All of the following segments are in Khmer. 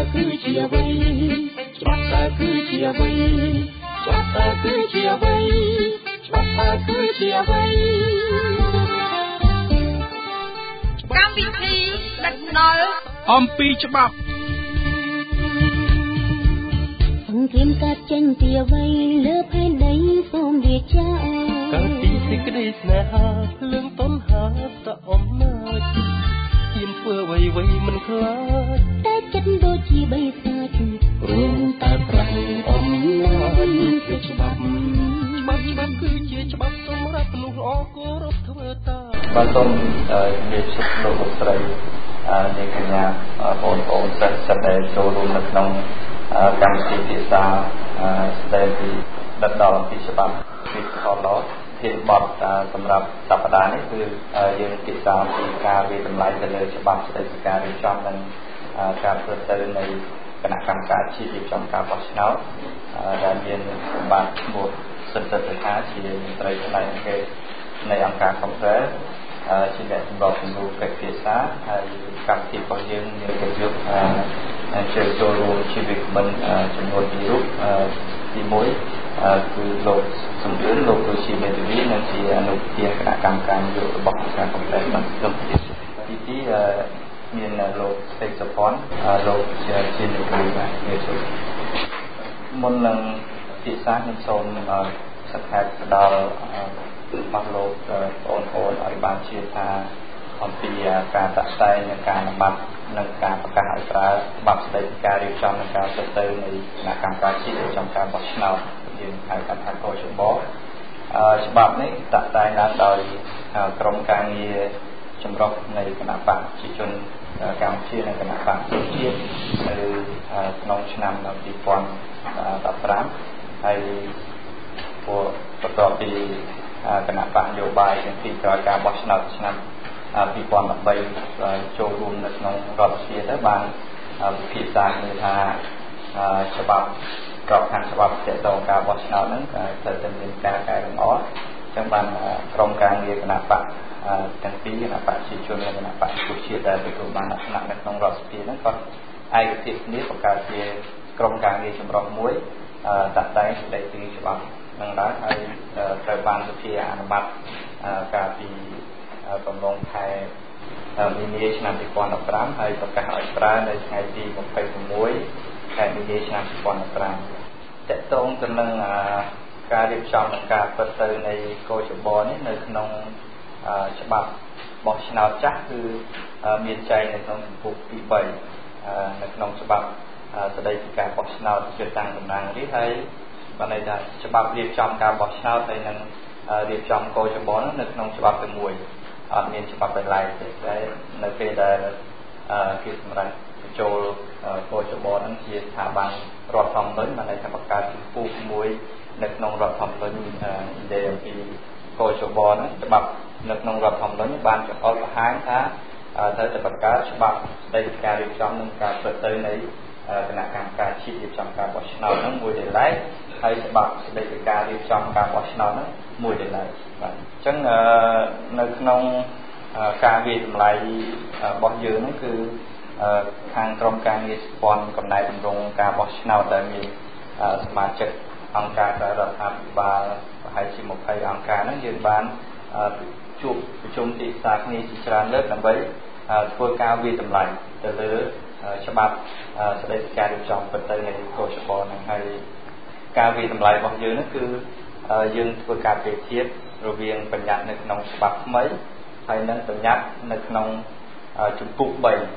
គឺជាអ្វីច្បាប់តើគឺជាអ្វីច្បាប់តើគឺជាអ្វីច្បាប់តើគឺជាអ្វីកម្មវិធីដឹកនាំអំពីច្បាប់សង្គ្រាមកើតចេញពីអ្វីលើផែនដីសូមរាជាកើតពីសេចក្តីស្នេហាលឿងតន់ហាតអំណាចហ៊ានធ្វើអ្វីមិនខ្លាចតែចិត្តដូចជាបីសាច់រួមតែប្រាំងអំណាចជាច្បាប់គឺជាច្បាប់សម្រាប់មនុស្សល្អគោរពធ្វើតាមបាទសូមជំរាបសួរលោកស្រីនាងកញ្ញាបងប្អូនសិស្សដែលចូលរួមនៅក្នុងកម្មវិធីភាសាស្ដីពីដិតដល់អំពីច្បាប់ពីខឡធានបទសម្រាប់សប្តាហ៍នេះគឺយើងពិភាក្សាអំពីការវិតម្លៃទៅលើច្បាប់ស្ដីពីការរៀបចំនិងការធ្វើទៅនៃគណៈកម្មការជាតិរៀបចំការបោះឆ្នោតដែលមានសម្បត្តិឈ្មោះសិទ្ធិសិទ្ធិជាមន្ត្រីផ្នែកអង្គការនៃអង្គការកំពែជាអ្នកសម្របសម្រួលកិច្ចភាសាហើយកម្មវិធីរបស់យើងមានកិត្តិយសអញ្ជើញចូលរួមជាវិក្កាមិនចំនួន2រូបទី1គឺលោកសំរឿនលោករុជាមេធាវីនិងជាអនុប្រធានគណៈកម្មការនយោបាយរបស់អង្គការកំពែបាទសូមទី2មានលោកសេកសុផាន់លោកជាមេធាវីបាទនេះគឺមុននឹងពិសាខ្ញុំសូមសង្ខេបដល់អស់លោកបងប្អូនឲ្យបានជឿថាអំពីការតាក់តែងនិងការអនុម័តនិងការប្រកាសឲ្យប្រើច្បាប់ស្តីពីការរៀបចំនិងការធ្វើទៅនៃគណៈកម្មការជាតិរៀបចំការបោះឆ្នោតយើងហៅកាត់ថាកោជបច្បាប់នេះតាក់តែងឡើងដោយក្រមការងារចម្រុះនៃគណៈបកប្រជាជនកម្ពុជានិងគណៈបកជាតិនៅក្នុងឆ្នាំ2015ហើយបន្ទាប់ពីគណៈបកនយោបាយទាំងពីរក្រោយការបោះឆ្នោតឆ្នាំ2013ចូលរួមនៅក្នុងរដ្ឋសភាទៅបានពិភាក្សាគ្នាថាច្បាប់ក្របខ័ណ្ឌច្បាប់ទាក់ទងការបោះឆ្នោតហ្នឹងត្រូវតែមានការកែលម្អអញ្ចឹងបានក្រុមការងារគណៈបកទាំងពីរគណៈបកប្រជាជននិងគណៈបកប្រជាជាតិដែលទទួលបានអាសនៈនៅក្នុងរដ្ឋសភាហ្នឹងក៏ឯកភាពគ្នាបង្កើតជាក្រុមការងារចម្រុះមួយតាក់តែងស្តីពីច្បាប់នឹងដែរហើយត្រូវបានសភាអនុម័តកាលពីកំឡុងខែមីនាឆ្នាំ2015ហើយប្រកាសឲ្យប្រើនៅថ្ងៃទី26ខែមីនាឆ្នាំ2015តកតងទៅនឹងការរៀបចំនិងការពិតទៅនៃកោជបនេះនៅក្នុងច្បាប់បោះឆ្នោតចាស់គឺមានចែងនៅក្នុងជំពូកទី3នៅក្នុងច្បាប់ស្តីពីការបោះឆ្នោតជ្រើសតាំងតំណាងរាស្ត្រហើយបានន័យថាច្បាប់រៀបចំការបោះឆ្នោតហើយនឹងរៀបចំកោជបនោះនៅក្នុងច្បាប់តែមួយអត់មានច្បាប់ដែលឡែកទេតែនៅពេលដែលគេសម្រាប់បញ្ចូលកោជបនឹងជាស្ថាប័នរដ្ឋធម្មនុញ្ញបានន័យថាបង្កើតជំពូកមួយនៅក្នុងរដ្ឋធម្មនុញ្ញនិយាយអំពីកោជបនឹងច្បាប់នៅក្នុងរដ្ឋធម្មនុញ្ញបានចង្អុលបង្ហាញថាត្រូវតែបង្កើតច្បាប់ស្តីពីការរៀបចំនិងការធ្វើទៅនៃគណៈកម្មការជាតិរៀបចំការបោះឆ្នោតហ្នឹងមួយដែលឡែកហើយច្បាប់ស្តីពីការរៀបចំការបោះឆ្នោតហ្នឹងមួយដែលឡែកបាទអញ្ចឹងនៅក្នុងការវិតម្លៃរបស់យើងហ្នឹងគឺខាងក្រុមការងារស្ព័ន្ធកំណែតម្រង់ការបោះឆ្នោតដែលមានសមាជិកអង្គការរដ្ឋាភិបាលប្រហែលជា20អង្គការហ្នឹងយើងបានជួបប្រជុំទីផ្សារគ្នាជាច្រើនលើកដើម្បីធ្វើការវិតម្លៃទៅលើច្បាប់ស្តីពីការរៀបចំពិតទៅនៃកោជបហ្នឹងហើយការវិតម្លៃរបស់យើងហ្នឹងគឺយើងធ្វើការប្រៀបធៀបរវាងបញ្ញត្តិនៅក្នុងច្បាប់ថ្មីហើយនិងបញ្ញត្តិនៅក្នុងជំពូក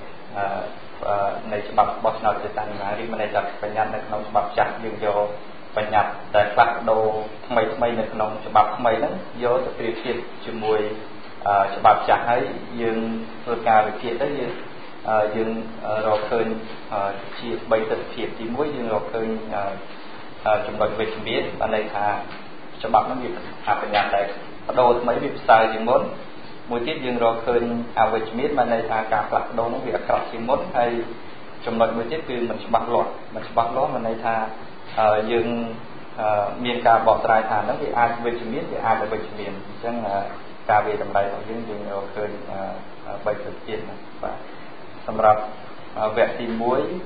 3នៃច្បាប់បោះឆ្នោតជ្រើសតាំងតំណាងរាស្ត្រមានន័យថាបញ្ញត្តិនៅក្នុងច្បាប់ចាស់យើងយកបញ្ញត្តិដែលផ្លាស់ប្ដូរថ្មីនៅក្នុងច្បាប់ថ្មីហ្នឹងយកទៅប្រៀបធៀបជាមួយច្បាប់ចាស់ហើយយើងធ្វើការវិភាគទៅយើងរកឃើញជា3ទិដ្ឋភាពទី1យើងរកឃើញចំណុចវិជ្ជមានបានន័យថាច្បាប់នោះវាបញ្ញត្តិតែបដូរថ្មីវាផ្សើរជាងមុនមួយទៀតយើងរកឃើញអវិជ្ជមានបានន័យថាការផ្លាស់ប្ដូរនោះវាអាក្រក់ជាងមុនហើយចំណុចមួយទៀតគឺមិនច្បាស់លាស់បានន័យថាយើងមានការបកស្រាយថាហ្នឹងវាអាចវិជ្ជមានវាអាចអវិជ្ជមានអញ្ចឹងការវិតម្លៃរបស់យើងរកឃើញ3ទិដ្ឋភាពបាទសម្រាប់វគ្គទី1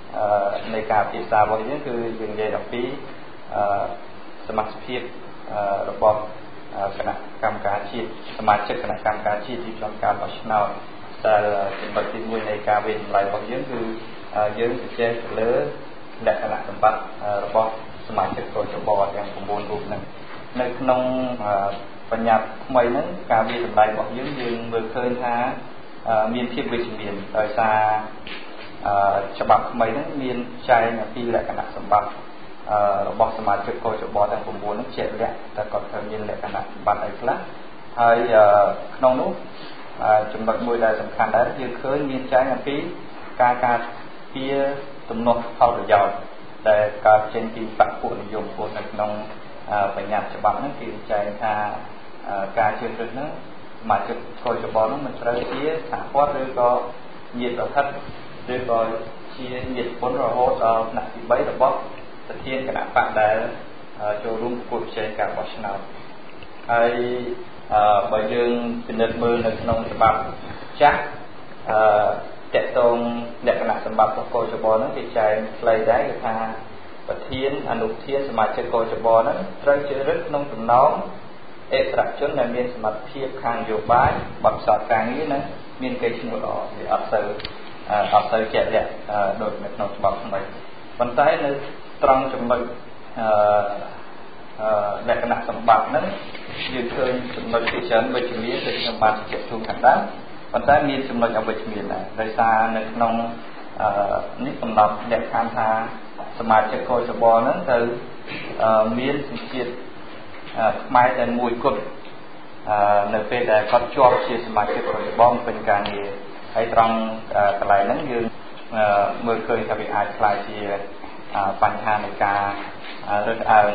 ในการพิจารณาบางอย่างคือยังไงดอกปีสมัครเพียบระบบคณะกรรมการชีพสมาชิกคณะกรรมการชีพที่ทำการพัฒนาแต่เป็นบทที่มุ่งในการเป็นหลายบางอย่างคือយើងជជែកលើលក្ខណៈសម្បត្តិរបស់សមាជិកកោជបទាំង9រូបហ្នឹងនៅក្នុងបញ្ញត្តិថ្មីហ្នឹងការវិចម្លៃរបស់យើងមើលឃើញថាមានភាពវិជ្ជមានដោយសារច្បាប់ថ្មីហ្នឹងមានចែងអំពីលក្ខណៈសម្បត្តិរបស់សមាជិកកោជបទាំង9ហ្នឹងជាក់លាក់តែគាត់ត្រូវមានលក្ខណៈសម្បត្តិអីខ្លះហើយក្នុងនោះចំណុចមួយដែលសំខាន់ដែរយើងឃើញមានចែងអំពីការជាទំនាស់ផលប្រយោជន៍ដែលកើតចេញពីបព្វពួកនិយមពួកនៅក្នុងបញ្ញត្តិច្បាប់ហ្នឹងគេចែងថាការជ្រើសរើសហ្នឹងសមាជិកកោជបហ្នឹងមិនត្រូវជាសហព័ន្ធឬក៏ញាតិប្រហិតឬក៏ជាញាតិពុនរហូតដល់ថ្នាក់ទី3របស់ប្រធានគណៈបកដែលចូលរួមប្រកួតប្រជែងការបោះឆ្នោតហើយបើយើងពិនិត្យមើលនៅក្នុងច្បាប់ចាស់តកតងលក្ខណៈសម្បត្តិរបស់កោជបហ្នឹងគេចែងខ្លីដែរគឺថាប្រធានអនុប្រធានសមាជិកកោជបហ្នឹងត្រូវជ្រើសរើសក្នុងចំណោមអិសរជនដែលមានសមត្ថភាពខាងនយោបាយបទពិសោធន៍ការងារនិងមានកិត្តិយសល្អវាអត់ទៅជាក់លាក់ដូចនៅក្នុងច្បាប់ថ្មីប៉ុន្តែនៅត្រង់ចំណុចលក្ខណៈសម្បត្តិហ្នឹងយើងឃើញចំណុចជាច្រើនវិជ្ជមានដូចខ្ញុំបានជជែកជូនខាងដើមប៉ុន្តែមានចំណុចអវិជ្ជមានដែរដោយសារនៅក្នុងនេះកំណត់លក្ខខណ្ឌថាសមាជិកកោជបហ្នឹងទៅមានសញ្ជាតិខ្មែរតែមួយគត់នៅពេលដែលគាត់ជាប់ជាសមាជិកកោជបពេញការងារហើយត្រង់កន្លែងហ្នឹងយើងមើលឃើញថាវាអាចខ្លាយជាបញ្ហានៃការរើសអើង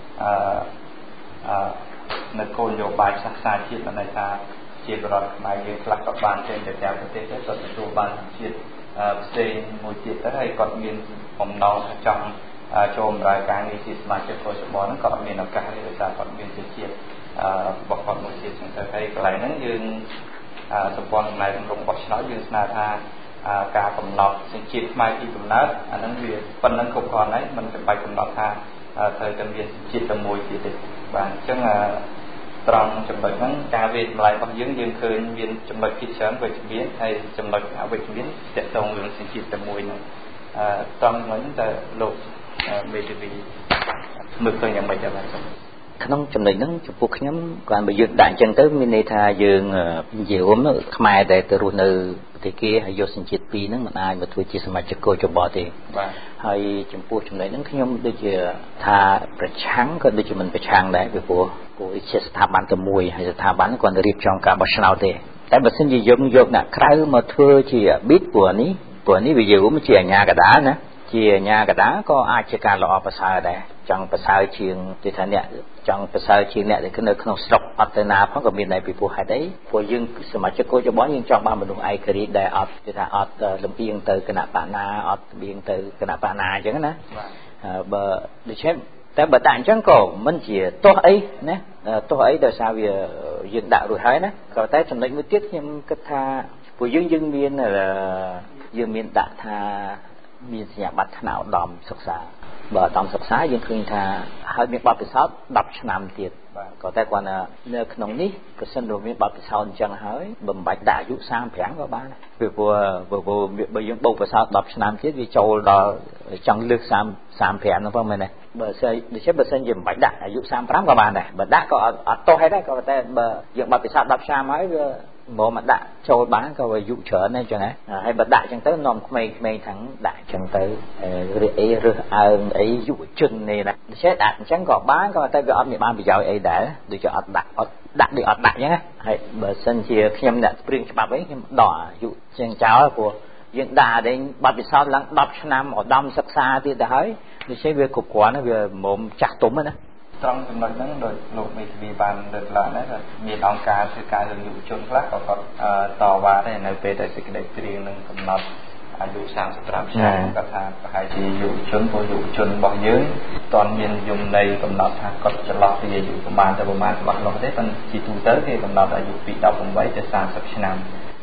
នៅគោលនយោបាយសាសនាជាតិនៅថាជាបរិបទខ្មែរយើងខ្លះក៏បានចេញទៅតាមប្រទេសដែរគាត់ទទួលបានជាតិផ្សេងមួយទៀតទៅហើយគាត់មានបំណងថាចង់ចូលបម្រើការងារជាសមាជិកកោជបហ្នឹងក៏មានឱកាសដែរដោយសារគាត់មានជាតិរបស់គាត់មួយទៀតចឹងទៅហើយកន្លែងហ្នឹងយើងសម្ព័ន្ធកម្លាំងរំបោះឆ្នោតយើងស្នើថាការកំណត់សញ្ជាតិខ្មែរពីកំណើតអាហ្នឹងវាប៉ុណ្ណឹងគ្រប់គ្រាន់ហើយមិនចាំបាច់កំណត់ថាត្រូវតែមានសញ្ជាតិតែមួយទៀតទេបាទអញ្ចឹងត្រង់ចំណុចហ្នឹងការវិចម្លៃរបស់យើងឃើញមានចំណុចជាច្រើនវិជ្ជមានហើយចំណុចអវិជ្ជមានទាក់ទងរឿងសញ្ជាតិតែមួយហ្នឹងត្រង់ហ្នឹងតែលោកមេធាវីមើលឃើញយ៉ាងម៉េចដែរបាទក្នុងចំណុចហ្នឹងចំពោះខ្ញុំគាត់បើយើងដាក់អញ្ចឹងទៅមានន័យថាយើងនិយាយរួមខ្មែរដែលទៅរស់នៅប្រទេសគេហើយយកសញ្ជាតិពីរហ្នឹងមិនអាចមកធ្វើជាសមាជិកកោជបទេបាទហើយចំពោះចំណុចហ្នឹងខ្ញុំដូចជាថាប្រឆាំងក៏ដូចជាមិនប្រឆាំងដែរពីព្រោះជាស្ថាប័នតែមួយហើយស្ថាប័នគាត់រៀបចំការបោះឆ្នោតទេតែបើសិនជាយើងយកអ្នកក្រៅមកធ្វើជាប៊ីតព្រោះនេះវាយើងជាអាញាកដាលណាជាអាញាកដាលក៏អាចជាការល្អប្រសើរដែរចង់ប្រសើរជាងទីថាអ្នកចង់ប្រសើរជាងអ្នកដែលនៅក្នុងស្រុកអត់ទៅណាផងក៏មានដែរពីព្រោះហេតុអីព្រោះយើងសមាជិកកោជបយើងចង់បានមនុស្សឯករាជ្យដែលអត់គេថាអត់លំអៀងទៅគណៈបកណាអត់លំអៀងទៅគណៈបកណាអញ្ចឹងណាបើដូច្នេះតែបើដាក់អញ្ចឹងក៏មិនជាទោះអីណាទោះអីដោយសារវាយើងដាក់រួចហើយណាក៏តែចំណុចមួយទៀតខ្ញុំគិតថាព្រោះយើងមានដាក់ថាមានសញ្ញាបត្រថ្នាក់ឧត្តមសិក្សាបើឧត្តមសិក្សាយើងឃើញថាហើយមានបទពិសោធន៍10ឆ្នាំទៀតក៏តែគាត់នៅក្នុងនេះប្រសិនបើមានបទពិសោធន៍អញ្ចឹងហើយបំបាច់ដាក់អាយុ35ក៏បានពីព្រោះបើយើងបូកពិសោធន៍10ឆ្នាំទៀតវាចូលដល់ចង់លើស35ហ្នឹងផងមែនទេបើសិនជាមិនបាច់ដាក់អាយុ35ក៏បានដែរបើដាក់ក៏អត់ទោះហើយដែរក៏តែបើយើងបទពិសោធន៍10ឆ្នាំហើយវាមកដាក់ចូលបានក៏អាយុច្រើនដែរអញ្ចឹងណាហើយបើដាក់អញ្ចឹងទៅនាំក្មេងៗទាំងដាក់អញ្ចឹងទៅរើសអើងអីយុវជននេះណាដូច្នេះដាក់អញ្ចឹងក៏បានក៏តែវាអត់មានបានប្រយោជន៍អីដែរដូចជាអត់ដាក់ដូចអត់ដាក់អញ្ចឹងណាហើយបើសិនជាខ្ញុំអ្នកព្រៀងច្បាប់អីខ្ញុំដកអាយុជាងចោលព្រោះយើងដាក់ឲ្យបទពិសោធន៍ឡើង10ឆ្នាំឧត្តមសិក្សាទៀតទៅហើយដូច្នេះវាគ្រប់គ្រាន់វាមុំចាស់ទុំណាត្រង់ចំណុចហ្នឹងដោយលោកមេធាវីបានលើកឡើងដែរថាមានអង្គការធ្វើការលើយុវជនខ្លះក៏គាត់តវ៉ាដែរនៅពេលដែលសេចក្តីព្រៀងនឹងកំណត់អាយុ35ឆ្នាំគាត់ថាប្រហែលជាយុវជនរបស់យើងតន់មានយមន័យកំណត់ថាគាត់ចន្លោះពីអាយុប្រមាណទៅប្រមាណច្បាស់លាស់ទេប៉ុន្តែជាទូទៅគេកំណត់អាយុពី18ទៅ30ឆ្នាំ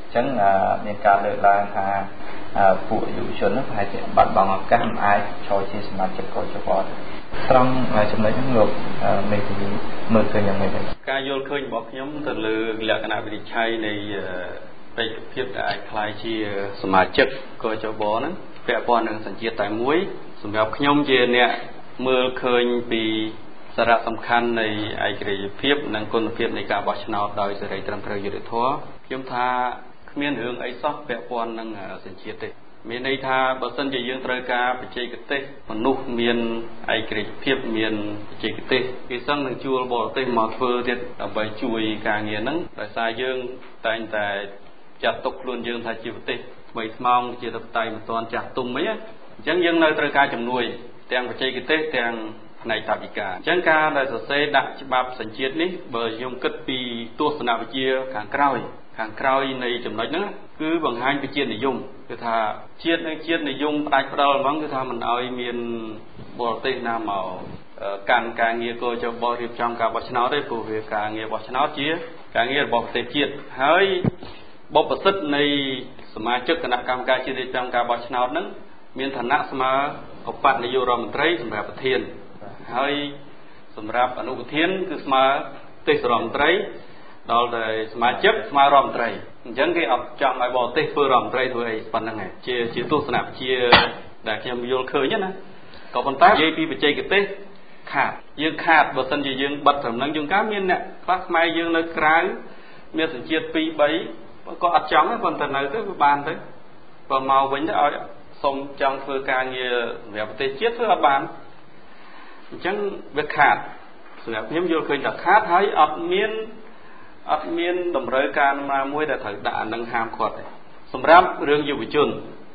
ចឹងមានការលើកឡើងថាពួកយុវជនហ្នឹងប្រហែលជាបាត់បង់ឱកាសមិនអាចចូលជាសមាជិកកោជបត្រង់ចំណុចហ្នឹងលោកមេធាវីមើលឃើញយ៉ាងម៉េចការយល់ឃើញរបស់ខ្ញុំទៅលើលក្ខណៈវិនិច្ឆ័យនៃបេក្ខភាពដែលអាចក្លាយជាសមាជិកកោជបហ្នឹងពាក់ព័ន្ធនឹងសញ្ជាតិតែមួយសម្រាប់ខ្ញុំជាអ្នកមើលឃើញពីសារៈសំខាន់នៃឯករាជ្យភាពនិងគុណភាពនៃការបោះឆ្នោតដោយសេរីត្រឹមត្រូវយុត្តិធម៌ខ្ញុំថាគ្មានរឿងអីសោះពាក់ព័ន្ធនឹងសញ្ជាតិទេមានន័យថាបើសិនជាយើងត្រូវការបច្ចេកទេសមនុស្សមានឯករាជ្យភាពមានបច្ចេកទេសគេសឹងនឹងជួលបរទេសមកធ្វើទៀតដើម្បីជួយការងារហ្នឹងដោយសារយើងតែងតែចាត់ទុកខ្លួនយើងថាជាប្រទេសថ្មីថ្មោងជាតបតៃមិនទាន់ចាស់ទុំអីអញ្ចឹងយើងនៅត្រូវការជំនួយទាំងបច្ចេកទេសទាំងផ្នែកតាវិការអញ្ចឹងការដែលសរសេរដាក់ច្បាប់សញ្ជាតិនេះបើខ្ញុំគិតពីទស្សនវិជ្ជាខាងក្រោយនៃចំណុចហ្នឹងគឺបង្ហាញពីជាតិនិយមគឺថាជាតិនិងជាតិនិយមផ្ដាច់ផ្ដាល់ហ្មងគឺថាមិនឲ្យមានបរទេសណាមកកាន់ការងារកោជបរៀបចំការបោះឆ្នោតទេព្រោះវាការងារបោះឆ្នោតជាការងាររបស់ប្រទេសជាតិហើយបុព្វសិទ្ធិនៃសមាជិកគណៈកម្មការជាតិរៀបចំការបោះឆ្នោតហ្នឹងមានឋានៈស្មើឧបនាយករដ្ឋមន្ត្រីសម្រាប់ប្រធានហើយសម្រាប់អនុប្រធានគឺស្មើទេសរដ្ឋមន្ត្រីដល់តែសមាជិកស្មើរដ្ឋមន្ត្រីអញ្ចឹងគេអត់ចង់ឲ្យបរទេសធ្វើរដ្ឋមន្ត្រីធ្វើអីប៉ុណ្្នឹងឯងជាទស្សនវិជ្ជាដែលខ្ញុំយល់ឃើញណាក៏ប៉ុន្តែនិយាយពីបច្ចេកទេសយើងខាតបើសិនជាយើងបិទត្រឹមហ្នឹងយើងកាមានអ្នកខ្លះខ្មែរយើងនៅក្រៅមានសញ្ជាតិ 2-3 ក៏អត់ចង់ទេប៉ុន្តែនៅទៅវាបានទៅបើមកវិញទៅឲ្យសុំចង់ធ្វើការងារសម្រាប់ប្រទេសជាតិធ្វើអត់បានអញ្ចឹងវាខាតសម្រាប់ខ្ញុំយល់ឃើញថាខាតហើយអត់មានតម្រូវការណាមួយដែលត្រូវដាក់អានឹងហាមឃាត់ទេសម្រាប់រឿងយុវជន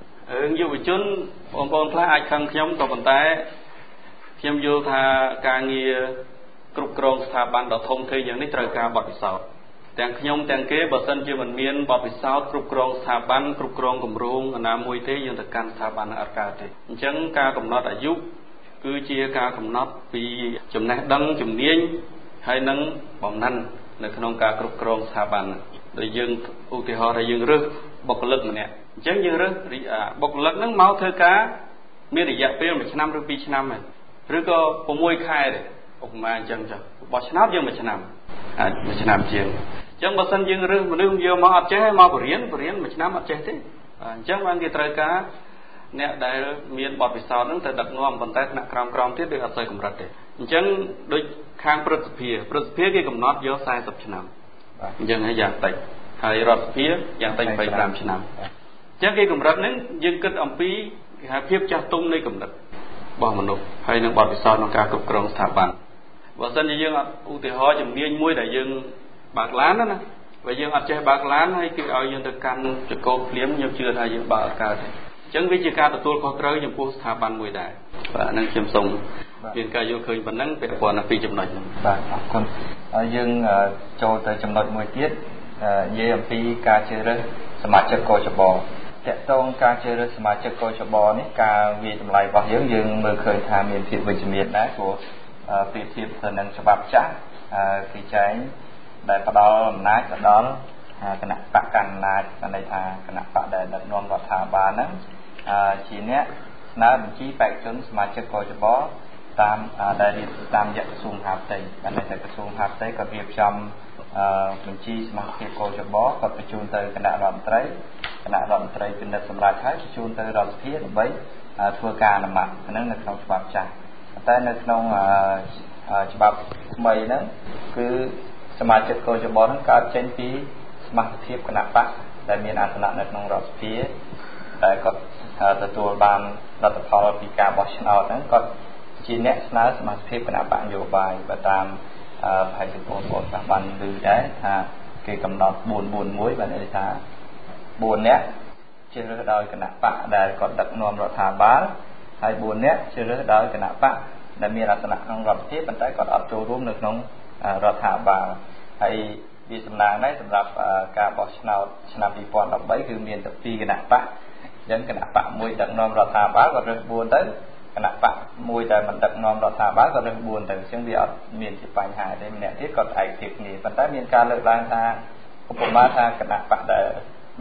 បងប្អូនខ្លះអាចខឹងខ្ញុំក៏ប៉ុន្តែខ្ញុំយល់ថាការងារគ្រប់គ្រងស្ថាប័នដ៏ធំធេងយ៉ាងនេះត្រូវការបទពិសោធន៍ទាំងខ្ញុំទាំងគេបើសិនជាមិនមានបទពិសោធន៍គ្រប់គ្រងស្ថាប័នគ្រប់គ្រងគម្រោងណាមួយទេយើងទៅកាន់ស្ថាប័នអត់កើតទេអញ្ចឹងការកំណត់អាយុគឺជាការកំណត់ពីចំណេះដឹងជំនាញហើយនឹងបំណិននៅក្នុងការគ្រប់គ្រងស្ថាប័នដោយយើងឧទាហរណ៍ថាយើងរើសបុគ្គលិកម្នាក់អញ្ចឹងយើងរើសបុគ្គលិកហ្នឹងមកធ្វើការមានរយៈពេល1ឆ្នាំឬ2ឆ្នាំហ្នឹងឬក៏6ខែទេឧបមាអញ្ចឹងចុះបោះឆ្នោតយើង1ឆ្នាំអាច1ឆ្នាំជាងអញ្ចឹងបើសិនយើងរើសមនុស្សយកមកអត់ចេះឲ្យមកបរៀន1ឆ្នាំអត់ចេះទេអញ្ចឹងបានគេត្រូវការអ្នកដែលមានបទពិសោធន៍ហ្នឹងទៅដឹកនាំប៉ុន្តែថ្នាក់ក្រោមទៀតដូចអត់សូវកម្រិតទេអញ្ចឹងដូចខាងព្រឹទ្ធសភាគេកំណត់យក40ឆ្នាំអញ្ចឹងហើយយ៉ាងតិចហើយរដ្ឋសភាយ៉ាងតិច25ឆ្នាំអញ្ចឹងគេកម្រិតហ្នឹងយើងគិតអំពីគេហៅភាពចាស់ទុំនៃកម្រិតរបស់មនុស្សហើយនឹងបទពិសោធន៍ក្នុងការគ្រប់គ្រងស្ថាប័នបើមិនជាយើងឧទាហរណ៍ជំនាញមួយដែលយើងបើកឡានណាបើយើងអត់ចេះបើកឡានហើយគេឲ្យយើងទៅកាន់ចង្កូតភ្លាមខ្ញុំជឿថាយើងបើកអត់កើតទេអញ្ចឹងវាជាការទទួលខុសត្រូវចំពោះស្ថាប័នមួយដែរបាទហ្នឹងខ្ញុំសូមមានការយល់ឃើញប៉ុណ្ណឹងពាក់ព័ន្ធនឹងពីចំណុចហ្នឹងបាទអរគុណហើយយើងចូលទៅចំណុចមួយទៀតនិយាយអំពីការជ្រើសរើសសមាជិកកោជបតកតងការជ្រើសរើសសមាជិកកោជបនេះការវាតម្លៃរបស់យើងមើលឃើញថាមានភាពវិជ្ជមានដែរព្រោះប្រៀបធៀបទៅនឹងច្បាប់ចាស់គេចែងដែលផ្ដល់អំណាចទៅដល់គណៈបកកណ្ដាលអំណាចន័យថាគណៈបកដែលដឹកនាំរដ្ឋាភិបាលហ្នឹងជាអ្នកស្នើបញ្ជីបេក្ខជនសមាជិកកោជបតាមដែលតាមរយៈក្រសួងមហាផ្ទៃបានតែក្រសួងមហាផ្ទៃក៏រៀបចំបញ្ជីសមាជិកកោជបក៏បញ្ជូនទៅគណៈរដ្ឋមន្ត្រីពិនិត្យសម្រាប់ហើយបញ្ជូនទៅរដ្ឋសភាដើម្បីធ្វើការអនុម័តហ្នឹងនៅក្នុងច្បាប់ចាស់តែនៅក្នុងច្បាប់ថ្មីហ្នឹងគឺសមាជិកកោជបហ្នឹងកើតចេញពីសមាជិកភាពគណៈបកដែលមានអាសនៈនៅក្នុងរដ្ឋសភាដែលគាត់ទទួលបានលទ្ធផលពីការបោះឆ្នោតហ្នឹងគាត់ជាអ្នកស្នើសមាជិកភាពគណៈបកនយោបាយបើតាមផែនទីពលរដ្ឋបានឮដែរថាគេកំណត់441បានន័យថា4នាក់ជ្រើសរើសដោយគណៈបកដែលគាត់ដឹកនាំរដ្ឋាភិបាលហើយ4នាក់ជ្រើសរើសដោយគណៈបកដែលមានអាសនៈក្នុងរដ្ឋសភាប៉ុន្តែគាត់អត់ចូលរួមនៅក្នុងរដ្ឋាភិបាលហើយវាសំណាងដែរសម្រាប់ការបោះឆ្នោតឆ្នាំ2013គឺមានតែ2គណៈបកអញ្ចឹងគណៈបកមួយដឹកនាំរដ្ឋាភិបាលគាត់រើស4ទៅគណៈបកមួយដែលមិនដឹកនាំរដ្ឋាភិបាលគាត់រើស4ទៅអញ្ចឹងវាអត់មានជាបញ្ហាទេម្នាក់ទៀតគាត់ឯកភាពគ្នាប៉ុន្តែមានការលើកឡើងថាឧបមាថាគណៈបកដែល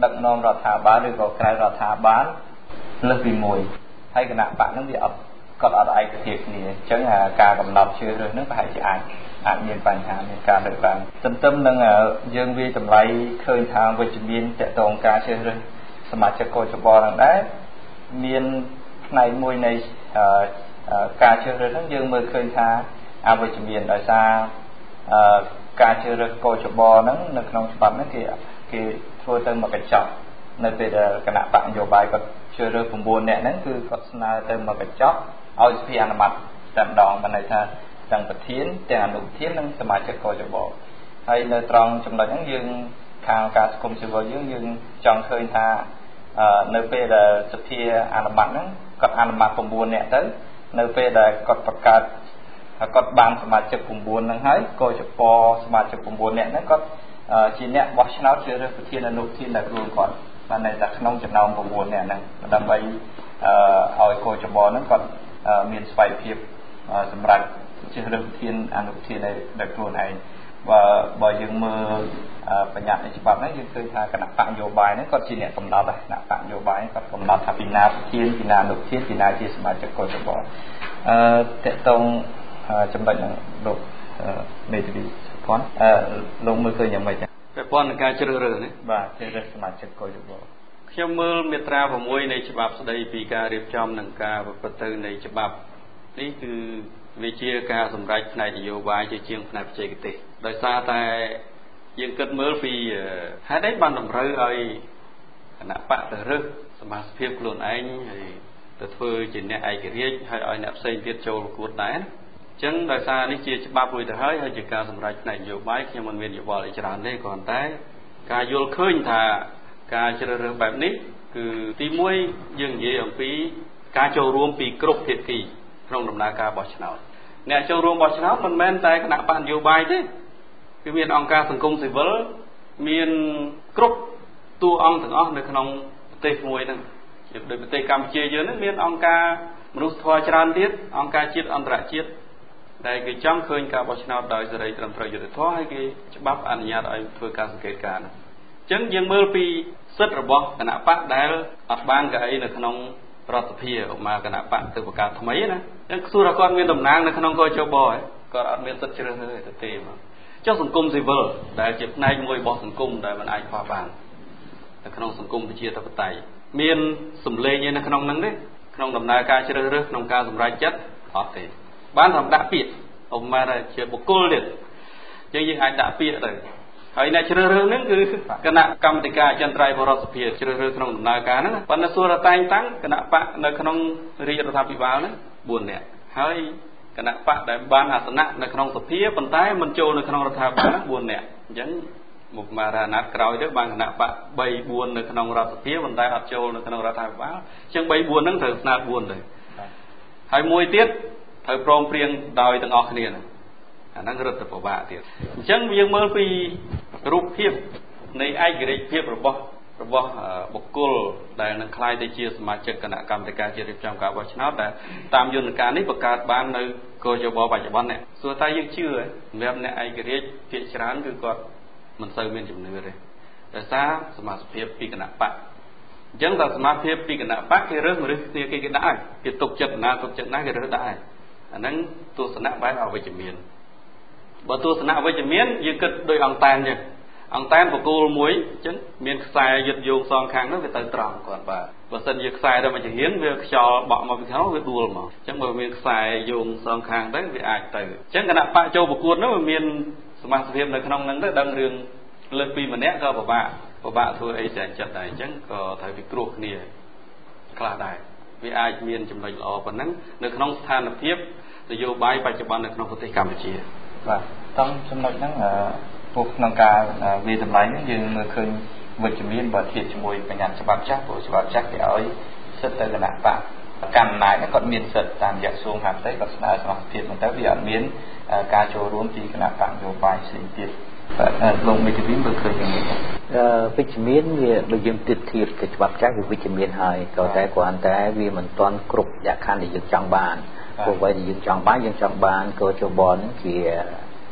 ដឹកនាំរដ្ឋាភិបាលឬក៏ក្រៅរដ្ឋាភិបាលលើសពីមួយហើយគណៈបកហ្នឹងវាគាត់អត់ឯកភាពគ្នាអញ្ចឹងការកំណត់ជ្រើសរើសហ្នឹងប្រហែលជាអាចមានបញ្ហាមានការលើកឡើងទន្ទឹមនឹងយើងវាតម្លៃឃើញថាវិជ្ជមានតកតងការជ្រើសរើសសមាជិកកោជបហ្នឹងដែរមានផ្នែកមួយនៃការជ្រើសរើសហ្នឹងយើងមើលឃើញថាអវិជ្ជមានដោយសារការជ្រើសរើសកោជបហ្នឹងនៅក្នុងច្បាប់ហ្នឹងគេធ្វើទៅមកកញ្ចក់នៅពេលដែលគណៈបកនយោបាយគាត់ជ្រើសរើស9នាក់ហ្នឹងគឺគាត់ស្នើទៅមកកញ្ចក់ឲ្យសភាអនុម័តតែម្ដងបានន័យថាទាំងប្រធានទាំងអនុប្រធាននិងសមាជិកកោជបហើយនៅត្រង់ចំណុចហ្នឹងយើងខាងការសង្គមស៊ីវិលយើងចង់ឃើញថានៅពេលដែលសភាអនុម័តហ្នឹងគាត់អនុម័ត9នាក់ទៅនៅពេលដែលគាត់បង្កើតគាត់បានសមាជិក9ហ្នឹងហើយកោជបសមាជិក9នាក់ហ្នឹងគាត់ជាអ្នកបោះឆ្នោតជ្រើសរើសប្រធានអនុប្រធានដែលខ្លួនគាត់បានន័យថាក្នុងចំណោម9នាក់ហ្នឹងដើម្បីឲ្យកោជបហ្នឹងគាត់មានស្វ័យភាពសម្រាប់ជ្រើសរើសប្រធានអនុប្រធានដែលខ្លួនឯងបើយើងមើលបញ្ញត្តិនៃច្បាប់ហ្នឹងយើងឃើញថាគណៈបកនយោបាយហ្នឹងគាត់ជាអ្នកកំណត់ដែរគណៈបកនយោបាយគាត់កំណត់ថាពីណាប្រធានពីណាអនុប្រធានពីណាជាសមាជិកកោជបតកតងចំណុចហ្នឹងលោកមេធាវីផនលោកមើលឃើញយ៉ាងម៉េចដែរពាក់ព័ន្ធនឹងការជ្រើសរើសនេះបាទជ្រើសរើសសមាជិកកោជបខ្ញុំមើលមាត្រា6នៃច្បាប់ស្តីពីការរៀបចំនិងការប្រព្រឹត្តទៅនៃច្បាប់នេះគឺវាជាការសម្រេចផ្នែកនយោបាយជាជាងផ្នែកបច្ចេកទេសដោយសារតែយើងគិតមើលពីហេតុអីបានតម្រូវឲ្យគណៈបកទៅរើសសមាជិកខ្លួនឯងហើយទៅធ្វើជាអ្នកឯករាជ្យហើយឲ្យអ្នកផ្សេងទៀតចូលប្រកួតដែរអញ្ចឹងដោយសារនេះជាច្បាប់រួចទៅហើយជាការសម្រេចផ្នែកនយោបាយខ្ញុំមិនមានយោបល់អីច្រើនទេគ្រាន់តែការយល់ឃើញថាការជ្រើសរើសបែបនេះគឺទី1យើងនិយាយអំពីការចូលរួមពីគ្រប់ភាគីក្នុងដំណើរការបោះឆ្នោតអ្នកចូលរួមបោះឆ្នោតមិនមែនតែគណៈបកនយោបាយទេគឺមានអង្គការសង្គមស៊ីវិលមានគ្រប់តួអង្គទាំងអស់នៅក្នុងប្រទេសមួយហ្នឹងជាដូចប្រទេសកម្ពុជាយើងហ្នឹងមានអង្គការមនុស្សធម៌ច្រើនទៀតអង្គការជាតិអន្តរជាតិដែលគេចង់ឃើញការបោះឆ្នោតដោយសេរីត្រឹមត្រូវយុត្តិធម៌ហើយគេច្បាប់អនុញ្ញាតឲ្យធ្វើការសង្កេតការណ៍អញ្ចឹងយើងមើលពីសិទ្ធិរបស់គណៈបកដែលអត់បានកៅអីនៅក្នុងរដ្ឋសភាឧបមាគណៈបកទៅបង្កើតថ្មីណាអញ្ចឹងសួរថាគាត់មានតំណែងនៅក្នុងកោជបហ៎គាត់អត់មានសិទ្ធិជ្រើសរើសទេមកចុះសង្គមស៊ីវិលដែលជាផ្នែកមួយរបស់សង្គមដែលមិនអាចខ្វះបាននៅក្នុងសង្គមប្រជាធិបតេយ្យមានសម្លេងនៅក្នុងហ្នឹងទេក្នុងដំណើរការជ្រើសរើសក្នុងការសម្រេចចិត្តអត់ទេបានតែដាក់ពាក្យឧបមាថាជាបុគ្គលទៀតអញ្ចឹងយើងអាចដាក់ពាក្យទៅហើយអ្នកជ្រើសរើសហ្នឹងគឺគណៈកម្មាធិការអចិន្ត្រៃយ៍បរដ្ឋសភាជ្រើសរើសក្នុងដំណើរការហ្នឹងប៉ុន្តែសួរថាតែងតាំងគណៈបកនៅក្នុងរាជរដ្ឋាភិបាលហ្នឹង4នាក់ហើយគណៈបកដែលបានអាសនៈនៅក្នុងសភាប៉ុន្តែមិនចូលនៅក្នុងរដ្ឋាភិបាលហ្នឹង4នាក់អញ្ចឹងមុខមារាណាត់ក្រោយទៅបានគណៈបក3 4នៅក្នុងរដ្ឋសភាប៉ុន្តែអត់ចូលនៅក្នុងរដ្ឋាភិបាលអញ្ចឹង3 4ហ្នឹងត្រូវស្នើ4ទៅហើយមួយទៀតត្រូវព្រមព្រៀងដោយទាំងអស់គ្នាអាហ្នឹងរឹតតែពិបាកទៀតអញ្ចឹងយើងមើលពីរូបភាពនៃឯករាជ្យភាពរបស់បុគ្គលដែលនឹងក្លាយទៅជាសមាជិកគណៈកម្មាធិការជាតិរៀបចំការបោះឆ្នោតដែលតាមយន្តការនេះបង្កើតបាននៅកោជបបច្ចុប្បន្ននេះសួរថាយើងជឿសម្រាប់អ្នកឯករាជ្យភាគច្រើនគឺគាត់មិនសូវមានជំនឿទេដោយសារសមាជិកភាពពីគណៈបកអញ្ចឹងតែសមាជិកភាពពីគណៈបកគេរើសមនុស្សគ្នាគេដាក់ហើយគេទុកចិត្តណាគេរើសដាក់ហើយអាហ្នឹងទស្សនៈបែបអវិជ្ជមានបើទស្សនៈវិជ្ជមានយើងគិតដោយអង្គតែនអញ្ចឹងអង្គតែនបកគោលមួយអញ្ចឹងមានខ្សែយឹតយោងសងខាងនោះវាទៅត្រង់គាត់បាទបើសិនជាខ្សែទៅមកជាហ៊ានវាខ្យល់បក់មកពីខាងវាដួលមកអញ្ចឹងបើមានខ្សែយោងសងខាងទៅវាអាចទៅអញ្ចឹងគណៈបកចូលប្រកួតនោះវាមានសមាជិកភាពនៅក្នុងហ្នឹងទៅដឹងរឿងលើសពីម្នាក់ក៏ពិបាកធ្វើអីតែចិត្តដែរអញ្ចឹងក៏ត្រូវពិគ្រោះគ្នាខ្លះដែរវាអាចមានចំណុចល្អប៉ុណ្ណឹងនៅក្នុងស្ថានភាពនយោបាយបច្ចុប្បន្ននៅក្នុងប្រទេសកម្ពុជាបាទតាមចំណុចហ្នឹងពួកក្នុងការវិតម្លៃនេះយើងមើលឃើញវិជ្ជមានបើធៀបជាមួយបញ្ញត្តិច្បាប់ចាស់ព្រោះច្បាប់ចាស់គេឲ្យសិទ្ធិទៅគណៈបកកម្មណាយហ្នឹងគាត់មានសិទ្ធិតាមរយៈក្រសួងហាផ្ទៃគាត់ស្នើសមាជិកទៅវាអត់មានការចូលរួមពីគណៈបកនយោបាយផ្សេងទៀតលោកមេធាវីមើលឃើញយ៉ាងម៉េចវិជ្ជមានវាបើយើងទិដ្ឋានទៅច្បាប់ចាស់វាវិជ្ជមានហើយក៏តែគ្រាន់តែវាមិនទាន់គ្រប់លក្ខខណ្ឌដែលយើងចង់បានព្រោះអ្វីដែលយើងចង់បានកោជបនឹងជា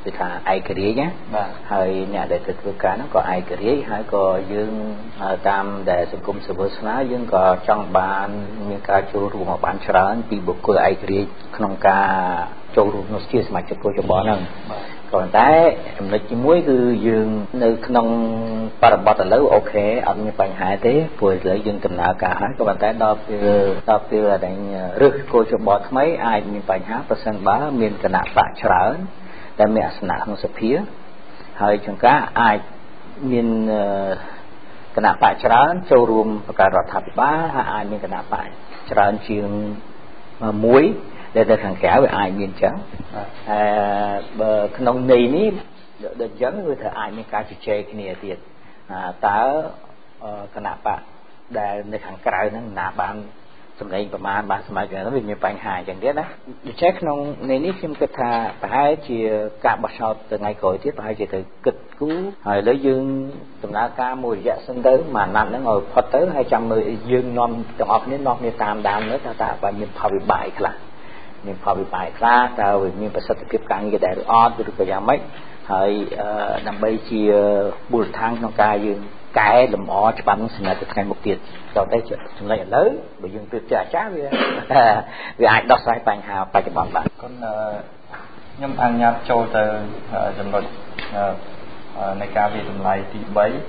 គឺថាឯករាជ្យណាហើយអ្នកដែលទៅធ្វើការហ្នឹងក៏ឯករាជ្យហើយក៏យើងតាមដែលសង្គមស៊ីវិលស្នើយើងក៏ចង់បានមានការចូលរួមមកបានច្រើនពីបុគ្គលឯករាជ្យក្នុងការចូលរួមនៅជាសមាជិកកោជបហ្នឹងក៏តែចំណុចទី1គឺយើងនៅក្នុងបរិបទឥឡូវអូខេអត់មានបញ្ហាទេព្រោះឥឡូវយើងដំណើរការហើយក៏ប៉ុន្តែដល់ពេលដែលរឹសកោជបថ្មីអាចមានបញ្ហាប្រសិនបើមានគណៈបកច្រើនដែលមានអាសនៈក្នុងសភាហើយចង្ការអាចមានគណៈបកច្រើនចូលរួមបង្កើតរដ្ឋាភិបាលហើយអាចមានគណៈបកច្រើនជាងមួយដែលទៅខាងក្រៅវាអាចមានចឹងបើក្នុងន័យនេះដូចចឹងគឺថាអាចមានការជជែកគ្នាទៀតតើគណៈបកដែលនៅខាងក្រៅហ្នឹងណាបានសម្លេងប្រមាណបានសម័យហ្នឹងវាមានបញ្ហាចឹងទៀតណាដូច្នេះក្នុងន័យនេះខ្ញុំគិតថាប្រហែលជាការបោះឆ្នោតថ្ងៃក្រោយទៀតប្រហែលជាទៅគិតគូរហើយឥឡូវយើងដំណើរការមួយរយៈសិនទៅមួយអាណត្តិហ្នឹងឲ្យផុតទៅហើយចាំមើលយើងនាំទាំងអស់គ្នានាំគ្នាតាមដានមើលតើបើមានផលវិបាកខ្លះមានផលវិបាកខ្លះតើវាមានប្រសិទ្ធភាពការងារដែរឬអត់ឬក៏យ៉ាងម៉េចហើយដើម្បីជាមូលដ្ឋានក្នុងការយើងកែលម្អច្បាប់នឹងសម្រាប់ទៅថ្ងៃមុខទៀតតទៅចំណុចឥឡូវបើយើងប្រៀបជាអាចារ្យវាអាចដោះស្រាយបញ្ហាបច្ចុប្បន្នបានខ្ញុំអនុញ្ញាតចូលទៅចំណុចនៃការវិតម្លៃទី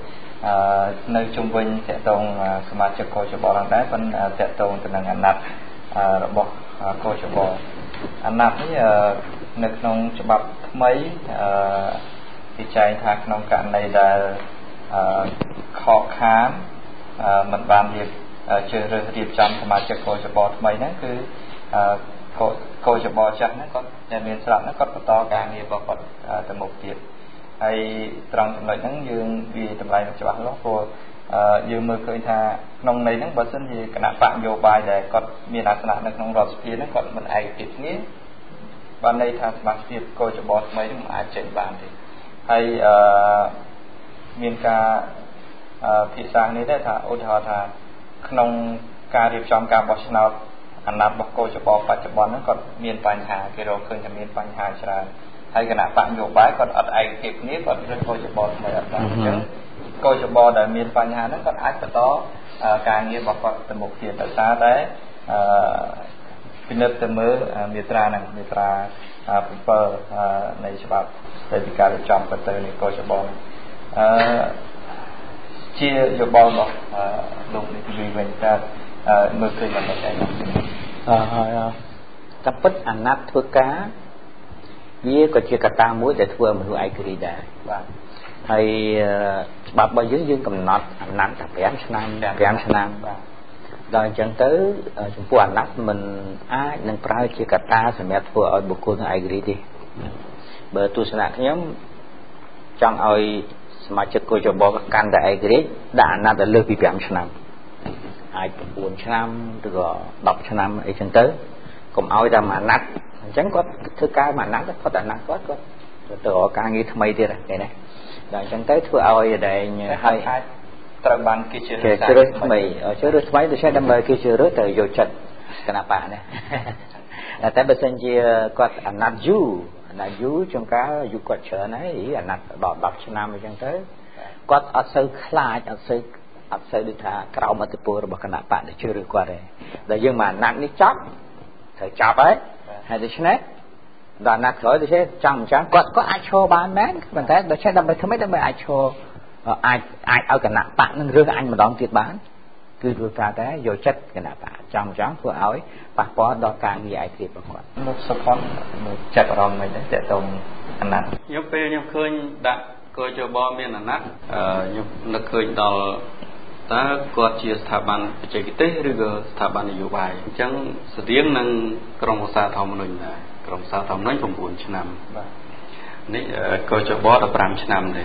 3នៅជុំវិញតកតងសមាជិកកោជបឡើងដែរប៉ុន្តែតកតងទៅនឹងអាណត្តិរបស់កោជបអាណត្តិនេះនៅក្នុងច្បាប់ថ្មីគេចែងថាក្នុងករណីដែលខកខានមិនបានជ្រើសរើសរៀបចំសមាជិកកោជបថ្មីហ្នឹងគឺកោជបចាស់ហ្នឹងគាត់ដែលមានស្រាប់ហ្នឹងគាត់បន្តការងាររបស់គាត់ទៅមុខទៀតហើយត្រង់ចំណុចហ្នឹងយើងវាតម្លៃនឹងច្បាស់លាស់ព្រោះយើងមើលឃើញថាក្នុងន័យហ្នឹងបើសិនជាគណៈបកនយោបាយដែលគាត់មានអាសនៈនៅក្នុងរដ្ឋសភាហ្នឹងគាត់មិនឯកភាពគ្នាបានន័យថាសមាជិកកោជបថ្មីហ្នឹងមិនអាចចេញបានទេហើយមានការភាសានេះដែរថាឧទាហរណ៍ថាក្នុងការរៀបចំការបោះឆ្នោតអាណត្តិរបស់កោជបបច្ចុប្បន្នហ្នឹងគាត់មានបញ្ហាគេរកឃើញថាមានបញ្ហាច្រើនហើយគណៈបកនយោបាយគាត់អត់ឯកភាពគ្នាគាត់រើសកោជបថ្មីអត់បានអញ្ចឹងកោជបដែលមានបញ្ហាហ្នឹងគាត់អាចបន្តការងាររបស់គាត់ទៅមុខទៀតដោយសារតែពិនិត្យទៅមើលមាត្រាហ្នឹងមាត្រា7នៃច្បាប់ស្តីពីការរៀបចំប្រតិនៃកោជបជាយោបល់របស់លោកនេះពីវិញតើមើលឃើញយ៉ាងម៉េចដែរតាមពិតអាណត្តិធ្វើការវាក៏ជាកត្តាមួយដែលធ្វើឲ្យមនុស្សឯករាជ្យដែរបាទហើយច្បាប់របស់យើងកំណត់អាណត្តិតែ5ឆ្នាំ5ឆ្នាំបាទដល់អញ្ចឹងទៅចំពោះអាណត្តិមិនអាចនឹងប្រើជាកត្តាសម្រាប់ធ្វើឲ្យបុគ្គលនឹងឯករាជ្យទេបើទស្សនៈខ្ញុំចង់ឲ្យសមាជិកកោជបកាន់តែឯករាជ្យដាក់អាណត្តិដែលលើសពី5ឆ្នាំអាច9ឆ្នាំឬក៏10ឆ្នាំអីចឹងទៅកុំឲ្យតែមួយអាណត្តិអញ្ចឹងគាត់ធ្វើការមួយអាណត្តិផុតអាណត្តិគាត់ទៅរកការងារថ្មីទៀតហ្នឹងណាដល់អញ្ចឹងទៅធ្វើឲ្យតែហើយត្រូវបានគេជ្រើសថ្មីជ្រើសថ្មីដូច្នេះដើម្បីគេជ្រើសទៅយកចិត្តគណៈបកណាតែបើសិនជាគាត់អាណត្តិយូរចង្ការអាយុគាត់ច្រើនហើយអាណត្តិដល់10ឆ្នាំអញ្ចឹងទៅគាត់អត់សូវខ្លាចអត់សូវដូចថាក្រោមអធិពលរបស់គណៈបកដែលជ្រើសគាត់ទេដល់យើងមកអាណត្តិនេះចប់ត្រូវចប់ហើយដូច្នេះដល់អាណត្តិក្រោយដូច្នេះចង់គាត់ក៏អាចឈរបានដែរប៉ុន្តែដូច្នេះដើម្បីធ្វើម៉េចដើម្បីអាចឈរអាចឲ្យគណៈបកនឹងរើសអញម្ដងទៀតបានគឺធ្វើការតែយកចិត្តគណៈបកចង់ធ្វើឲ្យប៉ះពាល់ដល់ការងារឯករាជ្យរបស់គាត់លោកសុផុនចាប់អារម្មណ៍មិនដែរតើតើអាណត្តិខ្ញុំពេលខ្ញុំឃើញដាក់កោជបមានអាណត្តិខ្ញុំនឹកឃើញដល់តើគាត់ជាស្ថាប័នបច្ចេកទេសឬក៏ស្ថាប័ននយោបាយអញ្ចឹងស្តៀងនឹងក្រមឧស្សាហ៍ធម្មនុញ្ញដែរក្រមឧស្សាហ៍ធម្មនុញ្ញ9ឆ្នាំបាទនេះកោជប15ឆ្នាំទេ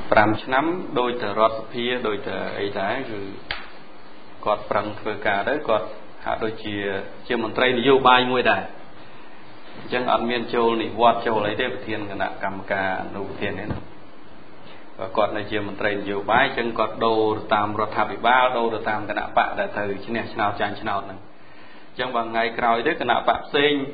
5ឆ្នាំដោយតែរដ្ឋសភាដោយតែអីដែរគឺគាត់ប្រឹងធ្វើការទៅគាត់ហាក់ដូចជាមន្ត្រីនយោបាយមួយដែរអញ្ចឹងអត់មានចូលនិវត្តន៍ចូលអីទេប្រធានគណៈកម្មការអនុប្រធាននេះណាគាត់នៅជាមន្ត្រីនយោបាយអញ្ចឹងគាត់ដូរតាមរដ្ឋាភិបាលដូរទៅតាមគណៈបកដែលទៅឈ្នះឆ្នោតចាញ់ឆ្នោតហ្នឹងអញ្ចឹងបើថ្ងៃក្រោយទៅគណៈបកផ្សេង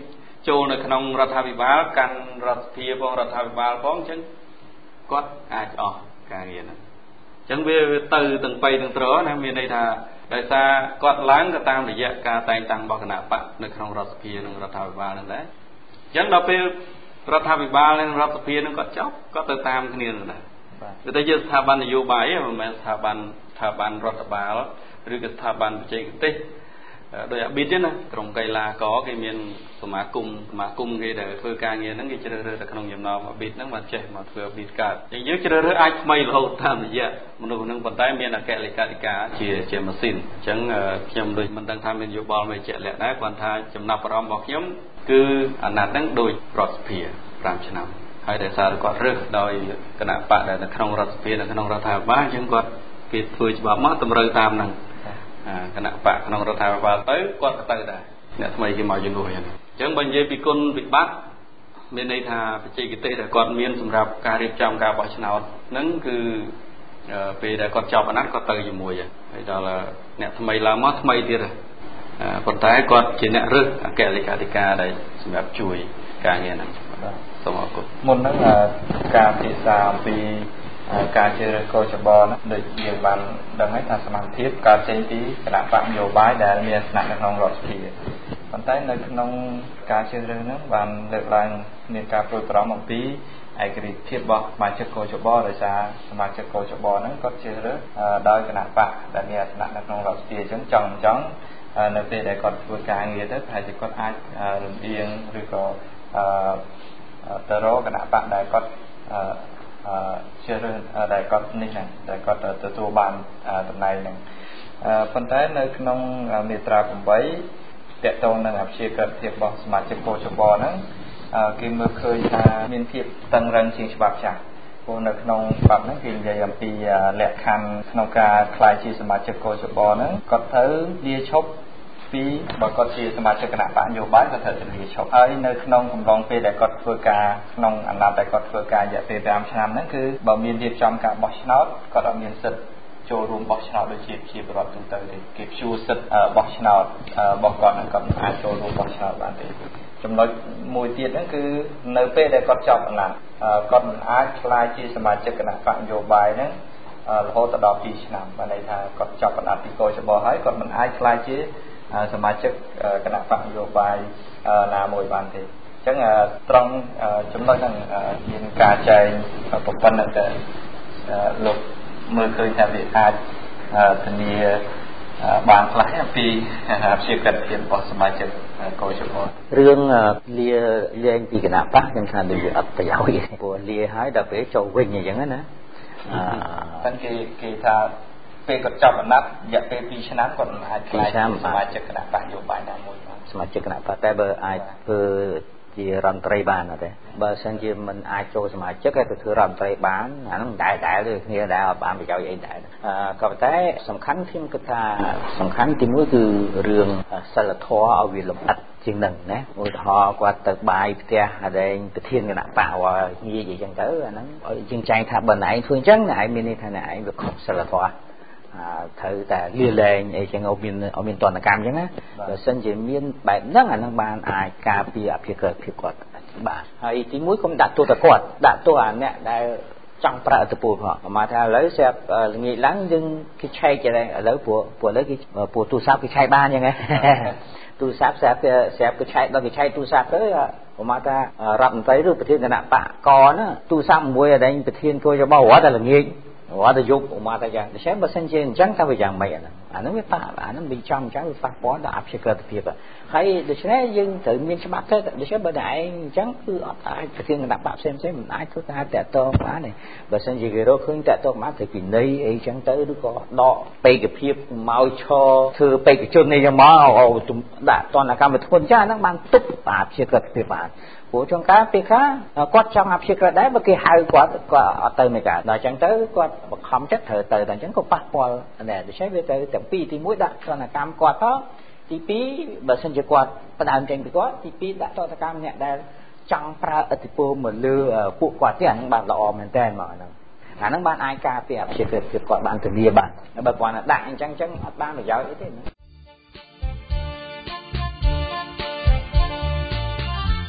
ចូលនៅក្នុងរដ្ឋាភិបាលកាន់រដ្ឋាភិបាលផងរដ្ឋាភិបាលផងអញ្ចឹងគាត់អាចអស់ការងារហ្នឹងអញ្ចឹងវាទៅទាំងបីទាំងត្រណាមានន័យថាដោយសារគាត់ឡើងក៏តាមរយៈការតែងតាំងរបស់គណៈបកនៅក្នុងរដ្ឋសភានិងរដ្ឋាភិបាលហ្នឹងដែរអញ្ចឹងដល់ពេលរដ្ឋាភិបាលនិងរដ្ឋសភានឹងគាត់ចប់គាត់ទៅតាមគ្នានឹងដែរគឺតែជាស្ថាប័ននយោបាយមិនមែនស្ថាប័នរដ្ឋបាលឬក៏ស្ថាប័នបច្ចេកទេសដោយអាប៊ីតទេណាក្រុមកីឡាករគេមានសមាគមគេដែលធ្វើការងារហ្នឹងគេជ្រើសរើសទៅក្នុងចំណោមអាប៊ីតហ្នឹងមកចេះមកធ្វើអាប៊ីតកើតអញ្ចឹងយើងជ្រើសរើសអាចថ្មីរហូតតាមរយៈមនុស្សហ្នឹងប៉ុន្តែមានអគ្គលេខាធិការជាម៉ាស៊ីនអញ្ចឹងខ្ញុំដូចមិនដឹងថាមានយោបល់មួយជាក់លាក់ដែរគាត់ថាចំណាប់អារម្មណ៍របស់ខ្ញុំគឺអាណត្តិហ្នឹងដូចរដ្ឋសភា5ឆ្នាំហើយដែលសារគាត់រើសដោយគណៈបកដែលនៅក្នុងរដ្ឋសភានៅក្នុងរដ្ឋាភិបាលអញ្ចឹងគាត់គេធ្វើច្បាប់មកតម្រូវតាមហ្នឹងគណៈបកក្នុងរដ្ឋាភិបាលទៅគាត់ក៏ទៅដែរអ្នកថ្មីគេមកជំនួសអញ្ចឹងបើនិយាយពីគុណវិបត្តិមានន័យថាបច្ចេកទេសដែលគាត់មានសម្រាប់ការរៀបចំការបោះឆ្នោតហ្នឹងគឺពេលដែលគាត់ចប់អាណត្តិគាត់ទៅជាមួយហើយដល់អ្នកថ្មីឡើងមកថ្មីទៀតប៉ុន្តែគាត់ជាអ្នករើសអគ្គលេខាធិការដែលសម្រាប់ជួយការងារហ្នឹងសូមអរគុណមុនហ្នឹងការពិសាអំពីការជ្រើសរើសកោចបហ្នឹងដូចយើងបានដឹងហើយថាសមាជិកការចេញពីគណៈបកនយោបាយដែលមានស្នាក់នៅក្នុងរដ្ឋសភាប៉ុន្តែនៅក្នុងការជ្រើសរើសហ្នឹងបានលើកឡើងមានការព្រួយបារម្ភអំពីឯករាជ្យភាពរបស់សមាជិកកោចបដោយសារសមាជិកកោចបហ្នឹងគាត់ជ្រើសរើសដោយគណៈបកដែលមានស្នាក់នៅក្នុងរដ្ឋសភាអញ្ចឹងចង់នៅពេលដែលគាត់ធ្វើការងារទៅប្រហែលជាគាត់អាចរំលៀងឬក៏ទៅរកគណៈបកដែលគាត់ជ្រើសរើសដែលគាត់នេះហ្នឹងដែលគាត់ទទួលបានតំណែងហ្នឹងប៉ុន្តែនៅក្នុងមាត្រា8តកតងនឹងអព្យាក្រឹតភាពរបស់សមាជិកកោចបហ្នឹងគេមើលឃើញថាមានភាពតឹងរ៉ឹងជាងច្បាប់ចាស់ព្រោះនៅក្នុងច្បាប់ហ្នឹងគេនិយាយអំពីលក្ខខណ្ឌក្នុងការក្លាយជាសមាជិកកោចបហ្នឹងគាត់ត្រូវលាឈប់ពីបើគាត់ជាសមាជិកគណៈបកនយោបាយគាត់ត្រូវទៅលាឈប់ហើយនៅក្នុងកំឡុងពេលដែលគាត់ធ្វើការក្នុងអាណត្តិដែលគាត់ធ្វើការរយៈពេល5ឆ្នាំហ្នឹងគឺបើមានរៀបចំការបោះឆ្នោតគាត់អត់មានសិទ្ធិចូលរួមបោះឆ្នោតដូចជាប្រវត្តិទូទៅទេគេព្យួរសិទ្ធិបោះឆ្នោតរបស់គាត់ហ្នឹងគាត់មិនអាចចូលរួមបោះឆ្នោតបានទេចំណុចមួយទៀតហ្នឹងគឺនៅពេលដែលគាត់ចប់អាណត្តិគាត់មិនអាចក្លាយជាសមាជិកគណៈបកនយោបាយហ្នឹងរហូតដល់2ឆ្នាំបានន័យថាគាត់ចប់អាណត្តិពីកោចបហើយគាត់មិនអាចក្លាយជាសមាជិកគណៈបកនយោបាយណាមួយបានទេអញ្ចឹងត្រង់ចំណុចហ្នឹងមានការចែងប្រព័ន្ធហ្នឹងតែលោកមើលឃើញថាវាអាចធានាបានខ្លះអំពីជាកិត្តិភាពរបស់សមាជិកកោចបរឿងលាលែងពីគណៈបកខ្ញុំថាដូចវាអត់ប្រយោជន៍ព្រោះលាហើយដល់ពេលចូលវិញអញ្ចឹងណាតែគេថាពេលគាត់ចាប់អាណត្តិរយៈពេល2ឆ្នាំគាត់មិនអាចក្លាយជាសមាជិកគណៈបកនយោបាយណាមួយបានសមាជិកគណៈបកតែបើអាចធ្វើជារដ្ឋមន្ត្រីបានអត់ទេបើសិនជាមិនអាចចូលសមាជិកទៅធ្វើរដ្ឋមន្ត្រីបានអាហ្នឹងដែរដូចគ្នាដែរអត់បានប្រយោជន៍អីដែរក៏ប៉ុន្តែសំខាន់ខ្ញុំគិតថាសំខាន់ទីមួយគឺរឿងសិលធម៌ឲ្យវាលម្អិតជាងនឹងណាឧទាហរណ៍គាត់ទៅបាយផ្ទះអដែងប្រធានគណៈបកងាយអីចឹងទៅអាហ្នឹងយើងចែងថាបើណែឯងធ្វើអញ្ចឹងណែឯងមានន័យថាណែឯងវាខុសសិលធម៌ត្រូវតែលាលែងអីចឹងឲ្យមានតនកម្មអញ្ចឹងណាបើសិនជាមានបែបហ្នឹងអាហ្នឹងបានអាចការពារអភិក្រិតភាពគាត់បាទហើយទីមួយកុំដាក់ទោសតែគាត់ដាក់ទោសអាអ្នកដែលចង់ប្រើឥទ្ធិពលផងមកថាឥឡូវស្រាប់ល្ងាចឡើងយើងគេឆែកចេះដែរឥឡូវព្រោះឥឡូវគេព្រោះទូរស័ព្ទគេឆែកបានអញ្ចឹងហ៎ទូរស័ព្ទស្រាប់គេឆែកដល់គេឆែកទូរស័ព្ទទៅមកថារដ្ឋមន្ត្រីឬប្រធានគណៈបកកណាទូរស័ព្ទមួយអដែងប្រធានកោចបោរត់តែល្ងាចរត់ទៅយកមកថាយ៉ាងដូច្នេះបើសិនជាអញ្ចឹងថាវាយ៉ាងម៉េចអាហ្នឹងវាប៉ះអាហ្នឹងវាចំអញ្ចឹងវាប៉ះពាល់ដល់អភិក្រិតភាពហើយដូច្នេះយើងត្រូវមានច្បាប់ទៅដូច្នេះបើតែឯងអញ្ចឹងគឺអត់អាចប្រធានគណៈបកផ្សេងមិនអាចធ្វើការតាក់ទងបានទេបើសិនជាគេរកឃើញតាក់ទងបានត្រូវពិន័យអីចឹងទៅឬក៏ដកបេក្ខភាពមកឈរធ្វើបេក្ខជននេះចឹងមកដាក់តនកម្មធ្ងន់ចឹងអាហ្នឹងបានទប់អភិក្រិតភាពបានព្រោះចុងការពេលខ្លះគាត់ចង់អភិក្រិតដែរបើគេហៅគាត់អត់ទៅមិនកើតដល់អញ្ចឹងទៅគាត់បង្ខំចិត្តត្រូវទៅតែអញ្ចឹងក៏ប៉ះពាល់ដែរដូច្នេះវាទៅទាំងពីរទី1ដាក់ទណ្ឌកម្មគាត់ទៅទី2បើសិនជាគាត់ផ្ដើមចេញពីគាត់ទី2ដាក់ទណ្ឌកម្មអ្នកដែលចង់ប្រើឥទ្ធិពលមកលើពួកគាត់ទៀតអាហ្នឹងបានល្អមែនតើមកហ្នឹងអាហ្នឹងបានអាចការពារអភិក្រិតភាពគាត់បានធានាបានបើគាត់ដាក់អញ្ចឹងអត់បានប្រយោជន៍អីទេ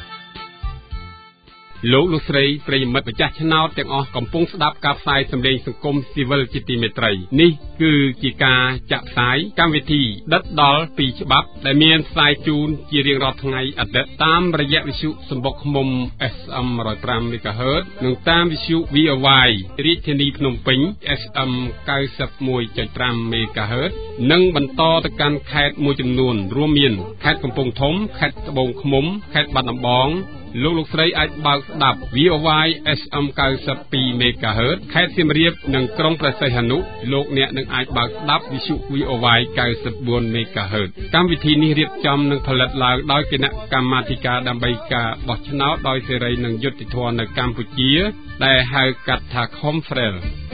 លោកស្រីប្រិយមិត្តម្ចាស់ឆ្នោតទាំងអស់កំពុងស្ដាប់ការផ្សាយសម្លេងសង្គមស៊ីវិលជាទីមេត្រីនេះគឺជាការចាក់ផ្សាយកម្មវិធីដិតដល់ពីច្បាប់ដែលមានផ្សាយជូនជារៀងរាល់ថ្ងៃអាទិត្យតាមរយៈវិទ្យុសំបុកឃ្មុំ SM 105 MHz និងតាមវិទ្យុ VOY រាជធានីភ្នំពេញ SM 91.5 MHz និងបន្តទៅកាន់ខេត្តមួយចំនួនរួមមានខេត្តកំពង់ធំខេត្តត្បូងឃ្មុំខេត្តបាត់ដំបងលោកស្រីអាចបើកស្ដាប់ VOY SM 92 MHz ខេត្តសៀមរាបនិងក្រុងព្រះសីហនុលោកអ្នកនឹងអាចបើកស្ដាប់វិទ្យុ VOY 94 MHz កម្មវិធីនេះរៀបចំនិងផលិតឡើងដោយគណៈកម្មាធិការដើម្បីការបោះឆ្នោតដោយសេរីនិងយុត្តិធម៌នៅកម្ពុជាដែលហៅកាត់ថា Confrel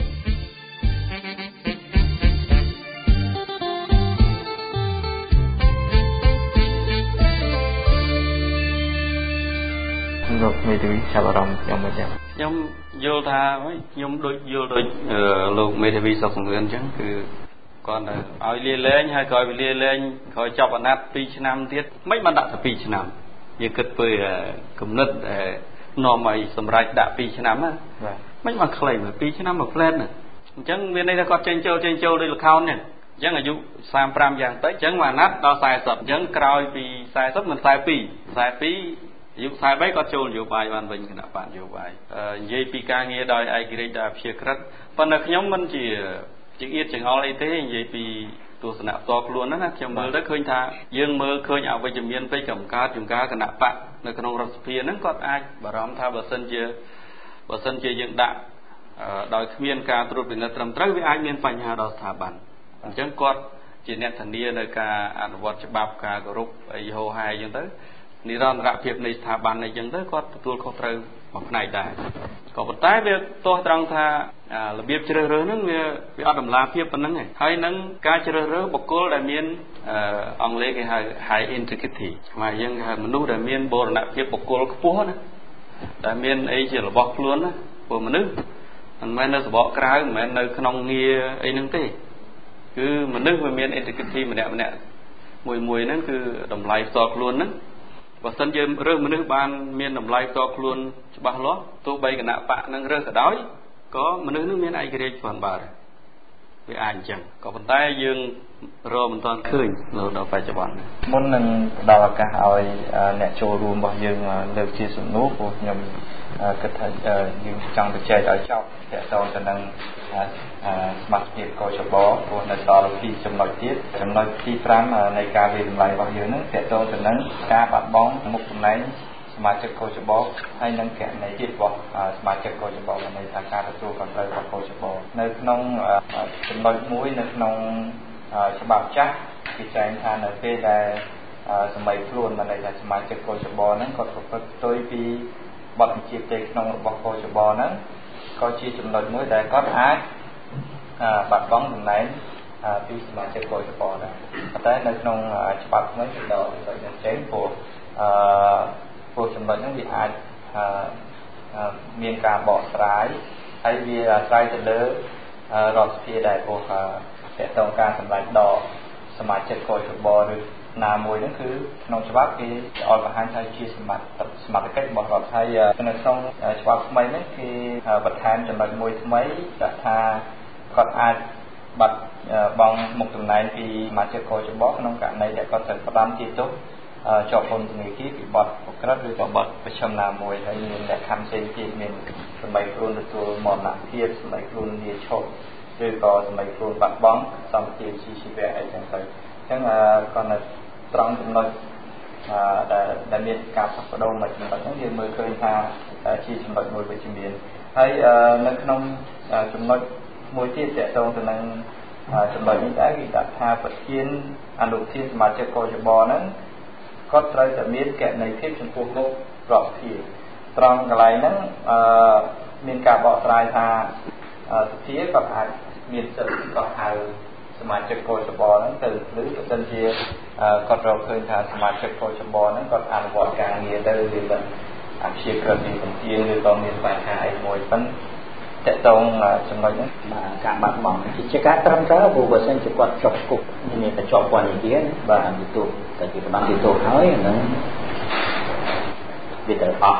លោកមេធាវីចាប់អារម្មណ៍ខ្ញុំមិនចឹងខ្ញុំយល់ថាខ្ញុំដូចយល់ដូចលោកមេធាវីសុខសង្រឿនអញ្ចឹងគឺគាត់ឲ្យលាលែងហើយក៏ឲ្យលាលែងក្រោយចាប់អាណត្តិ2ឆ្នាំទៀតមិនបានដាក់តែ2ឆ្នាំយើងគិតពេលគំនិតនាំឲ្យសម្រេចដាក់2ឆ្នាំណាមិនបានខ្លី2ឆ្នាំមួយផ្លែតណាអញ្ចឹងមានន័យថាគាត់ចេញចូលដូចល្ខោនហ្នឹងអញ្ចឹងអាយុ35យ៉ាងតិចអញ្ចឹងមួយអាណត្តិដល់40អញ្ចឹងក្រោយពី40មិន42អាយុ43គាត់ចូលនយោបាយបានវិញគណៈបកនយោបាយនិយាយពីការងារដោយឯករាជ្យដោយព្យាក្រឹតប៉ុន្តែខ្ញុំមិនជាចង្អៀតចង្អល់អីទេនិយាយពីទស្សនៈផ្ទាល់ខ្លួនណាខ្ញុំមើលទៅឃើញថាយើងមើលឃើញអវិជ្ជមានពេកកំកើតចំការគណៈបកនៅក្នុងរដ្ឋសភាហ្នឹងគាត់អាចបារម្ភថាបើសិនជាយើងដាក់ដោយគ្មានការត្រួតពិនិត្យត្រឹមត្រូវវាអាចមានបញ្ហាដល់ស្ថាប័នអញ្ចឹងគាត់ជាអ្នកធានានៅការអនុវត្តច្បាប់ការគោរពអីហោហាយអញ្ចឹងទៅនិរន្តរភាពនៃស្ថាប័នអីចឹងទៅគាត់ទទួលខុសត្រូវមួយផ្នែកដែរក៏ប៉ុន្តែវាទាស់ត្រង់ថារបៀបជ្រើសរើសហ្នឹងវាអត់តម្លាភាពប៉ុណ្្នឹងឯងហើយនឹងការជ្រើសរើសបុគ្គលដែលមានអង់គ្លេសគេហៅ high integrity ខ្មែរយើងហៅមនុស្សដែលមានបូរណភាពបុគ្គលខ្ពស់ណាដែលមានអីជារបស់ខ្លួនណាព្រោះមនុស្សមិនមែននៅសបកក្រៅមិនមែននៅក្នុងងារអីហ្នឹងទេគឺមនុស្សវាមាន integrity ម្នាក់មួយហ្នឹងគឺតម្លៃផ្ទាល់ខ្លួនហ្នឹងបើសិនជារើសមនុស្សបានមានតម្លៃផ្ទាល់ខ្លួនច្បាស់លាស់ទោះបីគណៈបកនឹងរើសក៏ដោយក៏មនុស្សនឹងមានឯករាជ្យផងបាទវាអាចអញ្ចឹងក៏ប៉ុន្តែយើងរកមិនទាន់ឃើញដល់បច្ចុប្បន្នមុននឹងផ្ដល់ឱកាសឲ្យអ្នកចូលរួមរបស់យើងលើកជាសំណួរព្រោះខ្ញុំគិតថាយើងចង់ទៅចែកឲ្យចប់តើតើទៅនឹងសមាជិកកោចបព្រោះនៅដល់2ចំណុចទៀតចំណុចទី5នៃការវិតម្លៃរបស់យើងហ្នឹងតើតើទៅនឹងការបាត់បង់មុខតំណែងសមាជិកកោចបហើយនឹងគណនេយ្យរបស់សមាជិកកោចបនៃថាការទទួលខុសត្រូវរបស់កោចបនៅក្នុងចំណុចមួយនៅក្នុងច្បាប់ចាស់គេចែងថានៅពេលដែលសម័យខ្លួនមកនៃថាសមាជិកកោចបហ្នឹងគាត់ប្រព្រឹត្តផ្ទុយពីបទបញ្ជាផ្ទៃក្នុងរបស់កោចបហ្នឹងក៏ជាចំណុចមួយដែលគាត់អាចបាត់បង់តំណែងពីសមាជិកកោចបដែរតែនៅក្នុងច្បាប់ថ្មីគេដកចំណុចនេះចេញព្រោះចំណុចហ្នឹងវាអាចមានការបកស្រាយហើយវាអាស្រ័យទៅលើរដ្ឋសភាដែរព្រោះតើតើការសម្រេចដកសមាជិកកោចបឬណាមួយហ្នឹងគឺក្នុងច្បាប់គេឲ្យបង្ហាញថាជាសមត្ថកិច្ចរបស់រដ្ឋហើយនៅក្នុងច្បាប់ថ្មីនេះគេបន្ថែមចំណុចមួយថ្មីដែលថាគាត់អាចបាត់បង់មុខតំណែងពីសមាជិកកោចបក្នុងករណីដែលគាត់ត្រូវផ្ដន្ទាទោសជាប់ពន្ធនាគារពីបទឧក្រិដ្ឋឬក៏បទប្រឆាំងណាមួយហើយមានលក្ខខណ្ឌផ្សេងទៀតមានសម័យខ្លួនទទួលមរណភាពសម័យខ្លួនលាឈប់ឬក៏សម័យខ្លួនបាត់បង់សម្បត្តិជីវៈអីចឹងទៅអញ្ចឹងគាត់នៅត្រង់ចំណុចដែលមានការផ្លាស់ប្ដូរមួយចំណុចហ្នឹងយើងមើលឃើញថាជាចំណុចមួយវិជ្ជមានហើយនៅក្នុងចំណុចមួយទៀតតកតងទៅនឹងចំណុចនេះដែរគេដាក់ថាប្រធានអនុប្រធានសមាជិកកោចបហ្នឹងគាត់ត្រូវតែមានគណនេយ្យភាពចំពោះមុខរដ្ឋសភាត្រង់កន្លែងហ្នឹងមានការបកស្រាយថាសភាគាត់អាចមានសិទ្ធិគាត់ហៅសមាជិកកោចបហ្នឹងទៅឬបើសិនជាគាត់រកឃើញថាសមាជិកកោចបហ្នឹងគាត់អនុវត្តការងារទៅវាមិនអព្យាក្រឹតពីពន្ទានឬក៏មានបញ្ហាអីមួយប៉ុន្តែតកតងចំណុចហ្នឹងការបាត់បង់ជាការត្រឹមត្រូវព្រោះបើសិនជាគាត់ជាប់គុកមានតែជាប់ពន្ធនាគារបាទទទួលតែជាបណ្ដឹងទទួលហើយហ្នឹងវាត្រូវអស់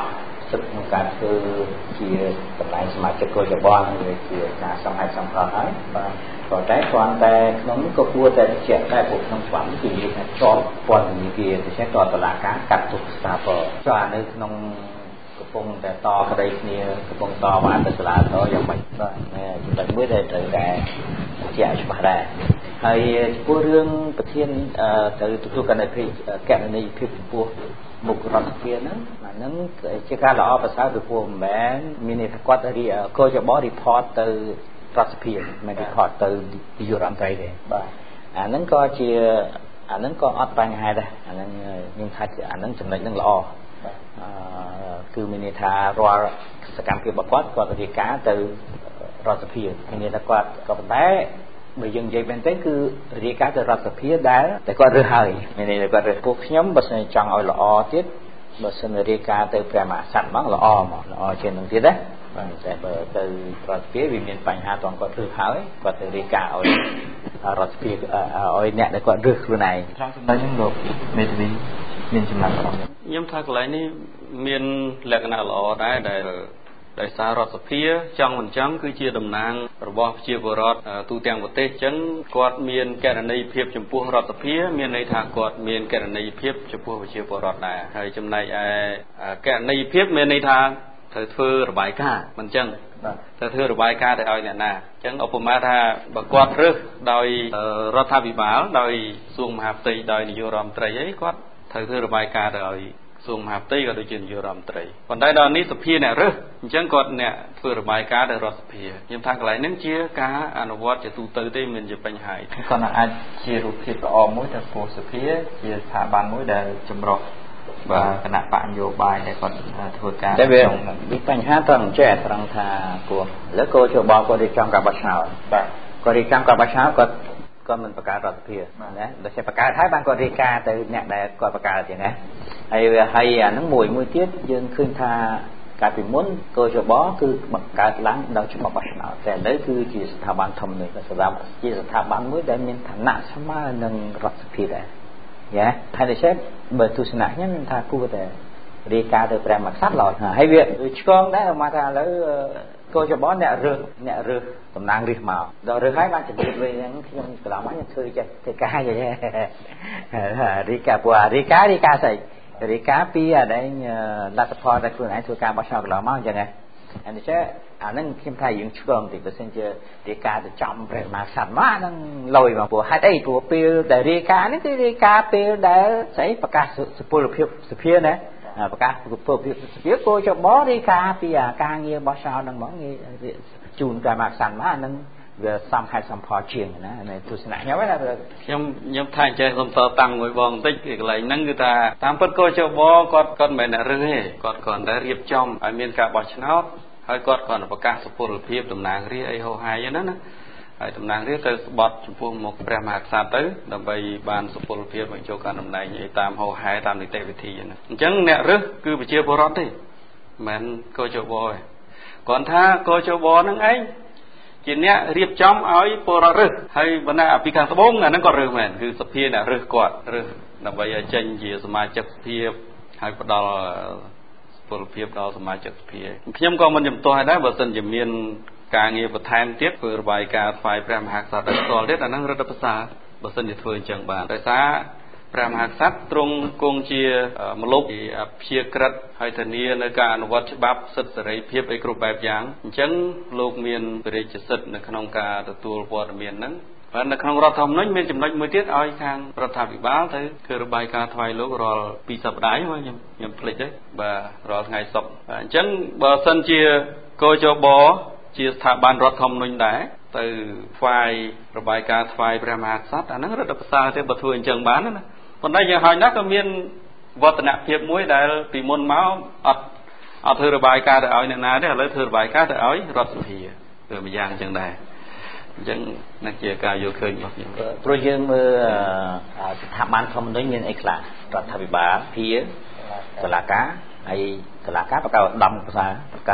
សិទ្ធិក្នុងការធ្វើជាតំណែងសមាជិកគោលចំបងជាការសំខាន់សំខាន់ហើយបាទក៏តែគ្រាន់តែក្នុងក៏គួរតែបញ្ជាក់តែពួកក្នុងច្បាប់គឺនិយាយថាជាប់ពន្ធនាគារដូច្នេះក៏តុលាការកាត់ទុកស្ថាប័នចុះអានៅក្នុងកំពុងតែតក្តីគ្នាកំពុងតបានទៅសាលាតយ៉ាងម៉េចបាទចំណុចមួយដែលត្រូវតែបញ្ជាក់ច្បាស់ដែរហើយចំពោះរឿងប្រធានទៅទទួលករណីភាពចំពោះមុខរដ្ឋាភិបាលហ្នឹងជាការល្អប្រសើរពីព្រោះមិនមែនមានន័យថាគាត់គោលចំបល់ report ទៅរដ្ឋាភិបាលមិន report ទៅនាយករដ្ឋមន្ត្រីទេបាទអាហ្នឹងក៏អត់បញ្ហាដែរអាហ្នឹងខ្ញុំថាអាហ្នឹងចំណុចហ្នឹងល្អគឺមានន័យថារាល់សកម្មភាពរបស់គាត់រាយការណ៍ទៅរដ្ឋាភិបាលមានន័យថាគាត់ក៏ប៉ុន្តែបើយើងនិយាយមែនទេគឺរាយការណ៍ទៅរដ្ឋាភិបាលដែលតែគាត់រើសហើយមានន័យថាគាត់រើសពួកខ្ញុំបើសិនចង់ឲ្យល្អទៀតបើសិនរាយការណ៍ទៅព្រះមហាក្សត្រមកល្អជាងនឹងទៀតណាបាទតែបើទៅរដ្ឋាភិបាលវាមានបញ្ហាតន់គាត់រើសហើយគាត់ទៅរាយការណ៍ឲ្យរដ្ឋាភិបាលឲ្យអ្នកដែលគាត់រើសខ្លួនឯង trongចំណុចហ្នឹងលោកមេធាវីមានចំណាត់របស់ខ្ញុំថាកន្លែងនេះមានលក្ខណៈល្អដែរដែលដោយសាររដ្ឋសភាចង់មិនចង់គឺជាតំណាងរបស់ប្រជាពលរដ្ឋទូទាំងប្រទេសអញ្ចឹងគាត់មានករណីភាពចំពោះរដ្ឋសភាមានន័យថាគាត់មានករណីភាពចំពោះប្រជាពលរដ្ឋដែរហើយចំណែកឯករណីភាពមានន័យថាត្រូវធ្វើរបាយការណ៍មិនអញ្ចឹងត្រូវធ្វើរបាយការណ៍ទៅឲ្យអ្នកណាអញ្ចឹងឧបមាថាបើគាត់រើសដោយរដ្ឋាភិបាលដោយសួងមហាផ្ទៃដោយនាយករដ្ឋមន្ត្រីអីគាត់ត្រូវធ្វើរបាយការណ៍ទៅឲ្យសួងមហាផ្ទៃក៏ដូចជានាយករដ្ឋមន្ត្រីប៉ុន្តែដល់នេះសភាអ្នករើសអញ្ចឹងគាត់អ្នកធ្វើរបាយការណ៍ដល់រដ្ឋសភាខ្ញុំថាកន្លែងហ្នឹងជាការអនុវត្តជាទូទៅទេមិនជាបញ្ហាគាត់អាចជារូបភាពល្អមួយទៅពោលសភាជាស្ថាប័នមួយដែលចម្រុះបាទគណៈបកនយោបាយដែលគាត់ធ្វើការក្នុងមានបញ្ហាត្រង់ចេះត្រង់ថាគួរលើគោលជបគាត់រៀបចំការបោះឆ្នោតបាទគាត់រៀបចំការបោះឆ្នោតគាត់មិនបង្កើតរដ្ឋាភិបាលណាដូចជាបង្កើតហើយបានគាត់រាយការណ៍ទៅអ្នកដែលគាត់បង្កើតទៀតណាហើយអាហ្នឹងមួយទៀតយើងឃើញថាកាលពីមុនគោលជបគឺបង្កើតឡើងដោយច្បាប់បោះឆ្នោតតែឥឡូវគឺជាស្ថាប័នធំនេះសម្រាប់ជាស្ថាប័នមួយដែលមានឋានៈស្មើនឹងរដ្ឋាភិបាលដែរយ៉ាហើយដូចជាបើទស្សនៈខ្ញុំថាគួរតែរាយការណ៍ទៅព្រះមហាក្សត្រឡើយហើយវាឆ្កងដែរមកថាឥឡូវគោលជបអ្នករើសតំណាងរាស្ត្រមកដល់រើសហើយបានជំរាបវិញហ្នឹងខ្ញុំកន្លងមកខ្ញុំធ្វើចេះធ្វើការយ៉ាងនេះរាយការណ៍ព្រោះរាយការណ៍ស្អីរាយការណ៍ពីអាដែលលទ្ធផលដែលខ្លួនឯងធ្វើការបោះឆ្នោតកន្លងមកអញ្ចឹងណាអានេះចេះអាហ្នឹងខ្ញុំថាយើងឆ្កងតិចបើសិនជារាយការណ៍ទៅចំព្រះមហាក្សត្រមកអាហ្នឹងលយមកព្រោះហេតុអីព្រោះពេលដែលរាយការណ៍នេះគឺរាយការណ៍ពេលដែលស្អីប្រកាសសុពលភាពសភាណាប្រកាសសុពលភាពសភាគោលចបរាយការណ៍ពីការងារបោះឆ្នោតហ្នឹងហ្មងជូនព្រះមហាក្សត្រមកអាហ្នឹងវាសំហេតុសំផលជាងណានៅទស្សនៈខ្ញុំណាខ្ញុំថាចេះសំសើតាំងមួយបងបន្តិចពីកន្លែងហ្នឹងគឺថាតាមពិតគោលចបគាត់មិនមែនអ្នករើសទេគាត់គ្រាន់តែរៀបចំឲ្យមានការបោះឆ្នោតហើយគាត់គ្រាន់តែប្រកាសសុពលភាពតំណាងរាស្ត្រអីហោហាយហ្នឹងណាហើយតំណាងរាស្ត្រទៅស្បត់ចំពោះមុខព្រះមហាក្សត្រទៅដើម្បីបានសុពលភាពឲ្យចូលកាន់តំណែងអីតាមហោហាយតាមនីតិវិធីហ្នឹងអញ្ចឹងអ្នករើសគឺប្រជាពលរដ្ឋទេមិនមែនគោលចបទេគ្រាន់ថាគោលចបហ្នឹងឯងជាអ្នករៀបចំឲ្យពលរដ្ឋរើសហើយបណ្ណាពីខាងត្បូងអាហ្នឹងក៏រើសមែនគឺសភាអ្នករើសគាត់រើសដើម្បីឲ្យចេញជាសមាជិកសភាហើយផ្ដល់ពលភាពដល់សមាជិកសភាខ្ញុំក៏មិនជំទាស់ដែរបើសិនជាមានការងារបន្ថែមទៀតធ្វើរបាយការណ៍ស្វ័យព្រះមហាក្សត្រដល់ផ្ទាល់ទៀតអាហ្នឹងរដ្ឋប្រសាបើសិនជាធ្វើអញ្ចឹងបានដោយសារព្រះមហាក្សត្រទ្រង់គង់ជាម្លប់ព្យាក្រឹតហើយធានានៅការអនុវត្តច្បាប់សិទ្ធិសេរីភាពអីគ្រប់បែបយ៉ាងអញ្ចឹងលោកមានបរិយាសិទ្ធិនៅក្នុងការទទួលព័ត៌មានហ្នឹងហើយនៅក្នុងរដ្ឋធម្មនុញ្ញមានចំណុចមួយទៀតឲ្យខាងរដ្ឋាភិបាលទៅធ្វើរបាយការណ៍ថ្វាយលោករាល់2សប្តាហ៍ខ្ញុំភ្លេចទេបាទរាល់ថ្ងៃសុក្រអញ្ចឹងបើសិនជាគោចបជាស្ថាប័នរដ្ឋធម្មនុញ្ញដែរទៅថ្វាយរបាយការណ៍ថ្វាយព្រះមហាក្សត្រអាហ្នឹងរដ្ឋប្រសាទេបើធ្វើអញ្ចឹងបានណាប៉ុន្តែយ៉ាងហោចណាស់ក៏មានវឌ្ឍនភាពមួយដែលពីមុនមកអត់ធ្វើរបាយការណ៍ទៅឲ្យអ្នកណាទេឥឡូវធ្វើរបាយការណ៍ទៅឲ្យរដ្ឋសភាធ្វើមួយយ៉ាងអញ្ចឹងដែរអញ្ចឹងនេះជាការយល់ឃើញរបស់ខ្ញុំព្រោះយើងមើលស្ថាប័នធម្មនុញ្ញមានអីខ្លះរដ្ឋាភិបាលភាតុលាការហើយតុលាការប្រកាសឧត្តមប្រសា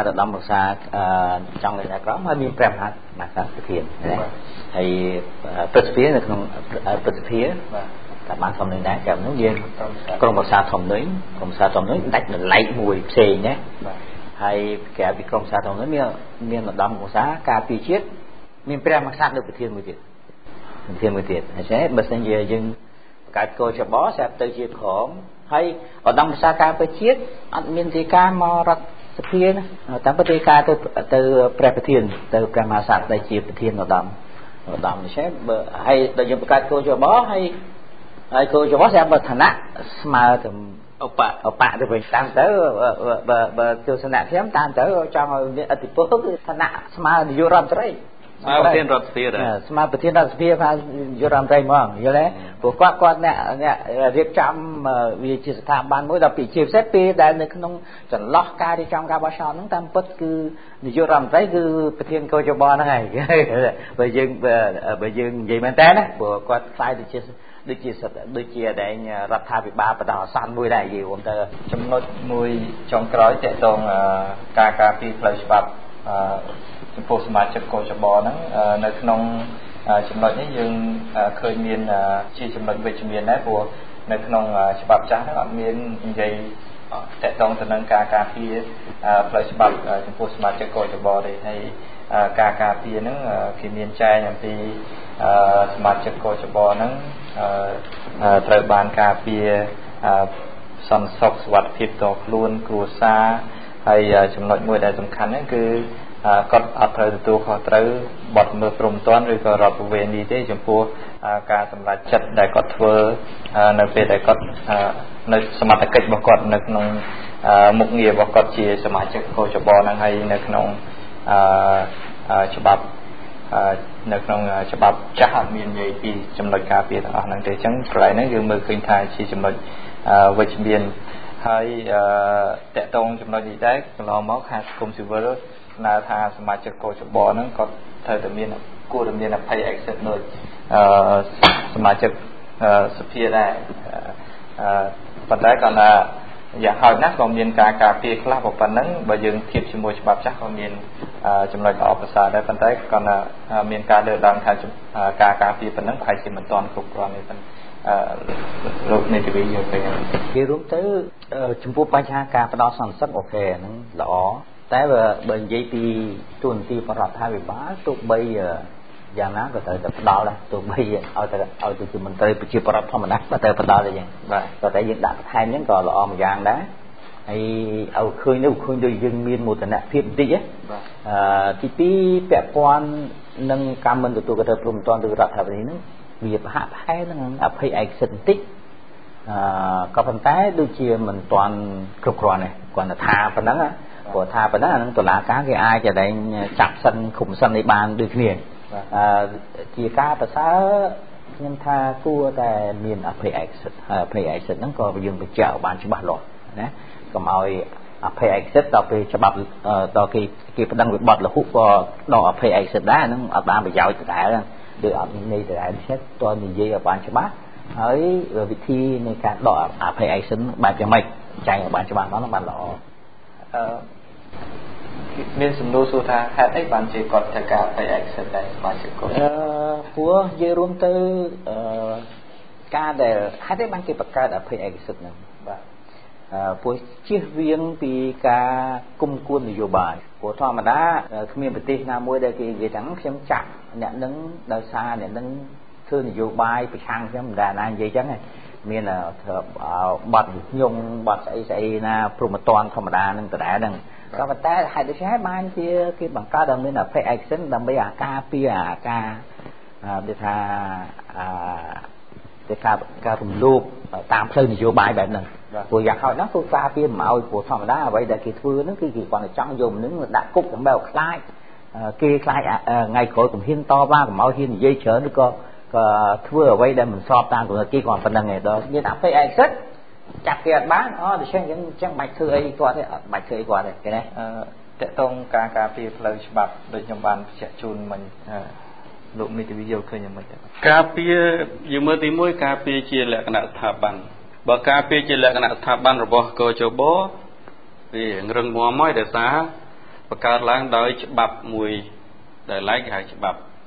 ចង់លេខក្រមហើយមានព្រះមហាក្សត្រប្រធានណាហើយព្រឹទ្ធសភានៅក្នុងព្រឹទ្ធសភាតែបានធំនឹងដែរចាំនោះយើងក្រុមប្រឹក្សាធំនេះដាច់ដល់ឡែកមួយផ្សេងណាហើយក្រៅពីក្រុមប្រឹក្សាធំនេះមានឧត្តមឧស្សាហការពារជាតិមានព្រះមហាក្សត្រលើប្រធានមួយទៀតអញ្ចឹងបើសិនជាយើងបង្កើតកោចបស្រាប់ទៅជាក្រុមហើយឧត្តមឧស្សាហការពារជាតិអត់មានទីការមករដ្ឋសភាណាតាមប្រតិការទៅព្រះប្រធានទៅព្រះមហាក្សត្រដែលជាប្រធានឧត្តមអញ្ចឹងបើហើយដល់យើងបង្កើតកោចបហើយគោចបស្រាប់បើឋានៈស្មើទៅឧបទៅវិញតាមទៅបើទស្សនៈខ្ញុំតាមទៅចង់ឲ្យមានឥទ្ធិពលគឺឋានៈស្មើនាយករដ្ឋមន្ត្រីស្មើប្រធានរដ្ឋសភាដែរស្មើប្រធានរដ្ឋសភាថានាយករដ្ឋមន្ត្រីហ្មងយល់ទេព្រោះគាត់អ្នករៀបចំវាជាស្ថាប័នមួយដល់ពីជាពិសេសពេលដែលនៅក្នុងចន្លោះការរៀបចំការបោះឆ្នោតហ្នឹងតាមពិតគឺនាយករដ្ឋមន្ត្រីគឺប្រធានកោចបហ្នឹងហើយបើយើងនិយាយមែនតើណាព្រោះគាត់ខ្លាយទៅជាដូចជាដែលរដ្ឋាភិបាលបដោះអាសន្នមួយដែរនិយាយរួមទៅចំណុចមួយចុងក្រោយតកតងការការពារផ្លូវច្បាប់ចំពោះសមាជិកកោចបហ្នឹងនៅក្នុងចំណុចនេះយើងឃើញមានជាចំណុចវិជ្ជមានដែរព្រោះនៅក្នុងច្បាប់ចាស់ហ្នឹងអត់មាននិយាយតកតងទៅនឹងការការពារផ្លូវច្បាប់ចំពោះសមាជិកកោចបទេហើយការការពារហ្នឹងគេមានចែងអំពីសមាជិកកោចបហ្នឹងត្រូវបានការពារសន្តិសុខសុវត្ថិភាពតខ្លួនគ្រួសារហើយចំណុចមួយដែលសំខាន់ហ្នឹងគឺគាត់អត់ត្រូវទទួលខុសត្រូវបទល្មើសព្រហ្មទណ្ឌឬក៏រដ្ឋប្រវេណីទេចំពោះការសម្រេចចិត្តដែលគាត់ធ្វើនៅពេលដែលគាត់នៅសមត្ថកិច្ចរបស់គាត់នៅក្នុងមុខងាររបស់គាត់ជាសមាជិកកោចបហ្នឹងហើយនៅក្នុងច្បាប់ចាស់អត់មាននិយាយពីចំណុចការពារទាំងអស់ហ្នឹងទេអញ្ចឹងកន្លែងហ្នឹងយើងមើលឃើញថាជាចំណុចវិជ្ជមានហើយតកតងចំណុចនេះដែរកន្លងមកខាងសង្គមស៊ីវិលស្នើថាសមាជិកកោចបហ្នឹងគាត់ត្រូវតែមានគួរតែមានអភ័យឯកសិទ្ធិដូចសមាជិកសភាដែរប៉ុន្តែគាត់ថាយ៉ាងហោចណាស់ក៏មានការការពារខ្លះប៉ុណ្ណឹងបើយើងធៀបជាមួយច្បាប់ចាស់ក៏មានចំណុចល្អប្រសើរដែរប៉ុន្តែគាត់ថាមានការលើកឡើងថាការការពារប៉ុណ្ណឹងប្រហែលជាមិនទាន់គ្រប់គ្រាន់ទេប៉ុន្តែលោកមេធាវីយកទៅគេរួមទៅចំពោះបញ្ហាការផ្ដោតសន្តិសុខអូខេហ្នឹងល្អតែបើនិយាយពីទូនទីបរដ្ឋាភិបាលទោះបីយ៉ាងណាក៏ត្រូវតែផ្ដល់ដែរទោះបីឲ្យទៅជាមន្ត្រីប្រជាប្រដ្ឋធម្មតាក៏ត្រូវផ្ដល់ដែរយ៉ាងបាទតែយើងដាក់បន្ថែមហ្នឹងក៏ល្អមួយយ៉ាងដែរហើយឲ្យឃើញដូចយើងមានមោទនភាពបន្តិចទី2ពាក់ព័ន្ធនឹងកម្មមិនទទួលខុសត្រូវព្រមតាន់ទៅរដ្ឋាភិបាលហ្នឹងវាប្រហាក់ប្រហែលនឹងអភ័យឯកសិទ្ធិបន្តិចក៏ប៉ុន្តែដូចជាមិនទាន់គ្រប់គ្រាន់ទេគាត់ថាប៉ុណ្ណឹងព្រោះថាប៉ុណ្ណឹងអានឹងតុលាការគេអាចតែចាប់សិនឃុំសិននេះបានដូចគ្នាជាការប្រសើរខ្ញុំថាគួរតែមានអភ័យឯកសិទ្ធិហ្នឹងក៏យើងបញ្ជាក់បានច្បាស់លាស់ណាកុំឲ្យអភ័យឯកសិទ្ធិដល់ពេលច្បាប់ដល់គេប្តឹងវិបត្តិលហុក៏ដល់អភ័យឯកសិទ្ធិដែរហ្នឹងអត់បានប្រយោជន៍ដដែលដូចអត់មានន័យដដែលទេតើនិយាយឲ្យបានច្បាស់ហើយវិធីនៃការដកអភ័យឯកសិទ្ធិបែបយ៉ាងម៉េចចែងឲ្យបានច្បាស់ហ្នឹងបានល្អមានសំណួរសួរថាហេតុអីបានជាគាត់ត្រូវការអភ័យឯកសិទ្ធិដែរសមាជិកគាត់ព្រោះនិយាយរួមទៅការដែលហេតុអីបានគេបង្កើតអភ័យឯកសិទ្ធិហ្នឹងបាទព្រោះជៀសវាងពីការគុំគួននយោបាយព្រោះធម្មតាគ្មានប្រទេសណាមួយដែលគេនិយាយថាខ្ញុំចាក់អ្នកនឹងដោយសារអ្នកនឹងធ្វើនយោបាយប្រឆាំងខ្ញុំមិនដែលណានិយាយចឹងទេមានបាត់ខ្ញុំបាត់ស្អីណាព្រមតនធម្មតានឹងដដែលហ្នឹងក៏ប៉ុន្តែហេតុដូច្នេះបានជាគេបង្កើតឲ្យមានអភ័យឯកសិទ្ធិដើម្បីអាការពារអាការដូចថាការរំលោភតាមផ្លូវនយោបាយបែបហ្នឹងព្រោះយ៉ាងហោចណាស់គឺការពារមិនឲ្យព្រោះធម្មតាអ្វីដែលគេធ្វើហ្នឹងគឺគេគាត់តែចង់យកមនុស្សដាក់គុកដើម្បីឲ្យខ្លាចគេខ្លាចថ្ងៃក្រោយកំហ៊ានតវ៉ាកុំឲ្យហ៊ាននិយាយច្រើនឬក៏ធ្វើអ្វីដែលមិនស្របតាមគំនិតគេគាត់ប៉ុណ្្នឹងឯងដល់មានអភ័យឯកសិទ្ធិចាប់គេអត់បានដូច្នេះអញ្ចឹងបាច់ធ្វើអីគាត់ទេអត់បាច់ធ្វើអីគាត់ទេឃើញទេតកតងការការពារផ្លូវច្បាប់ដូចខ្ញុំបានបញ្ជាក់ជូនមិញលោកមេធាវីយល់ឃើញយ៉ាងម៉េចការពារយើងមើលទី1ការពារជាលក្ខណៈស្ថាប័នបើការពារជាលក្ខណៈស្ថាប័នរបស់កោចបវារឹងមាំហើយដោយសារបង្កើតឡើងដោយច្បាប់មួយដែលឡែកគេហៅច្បាប់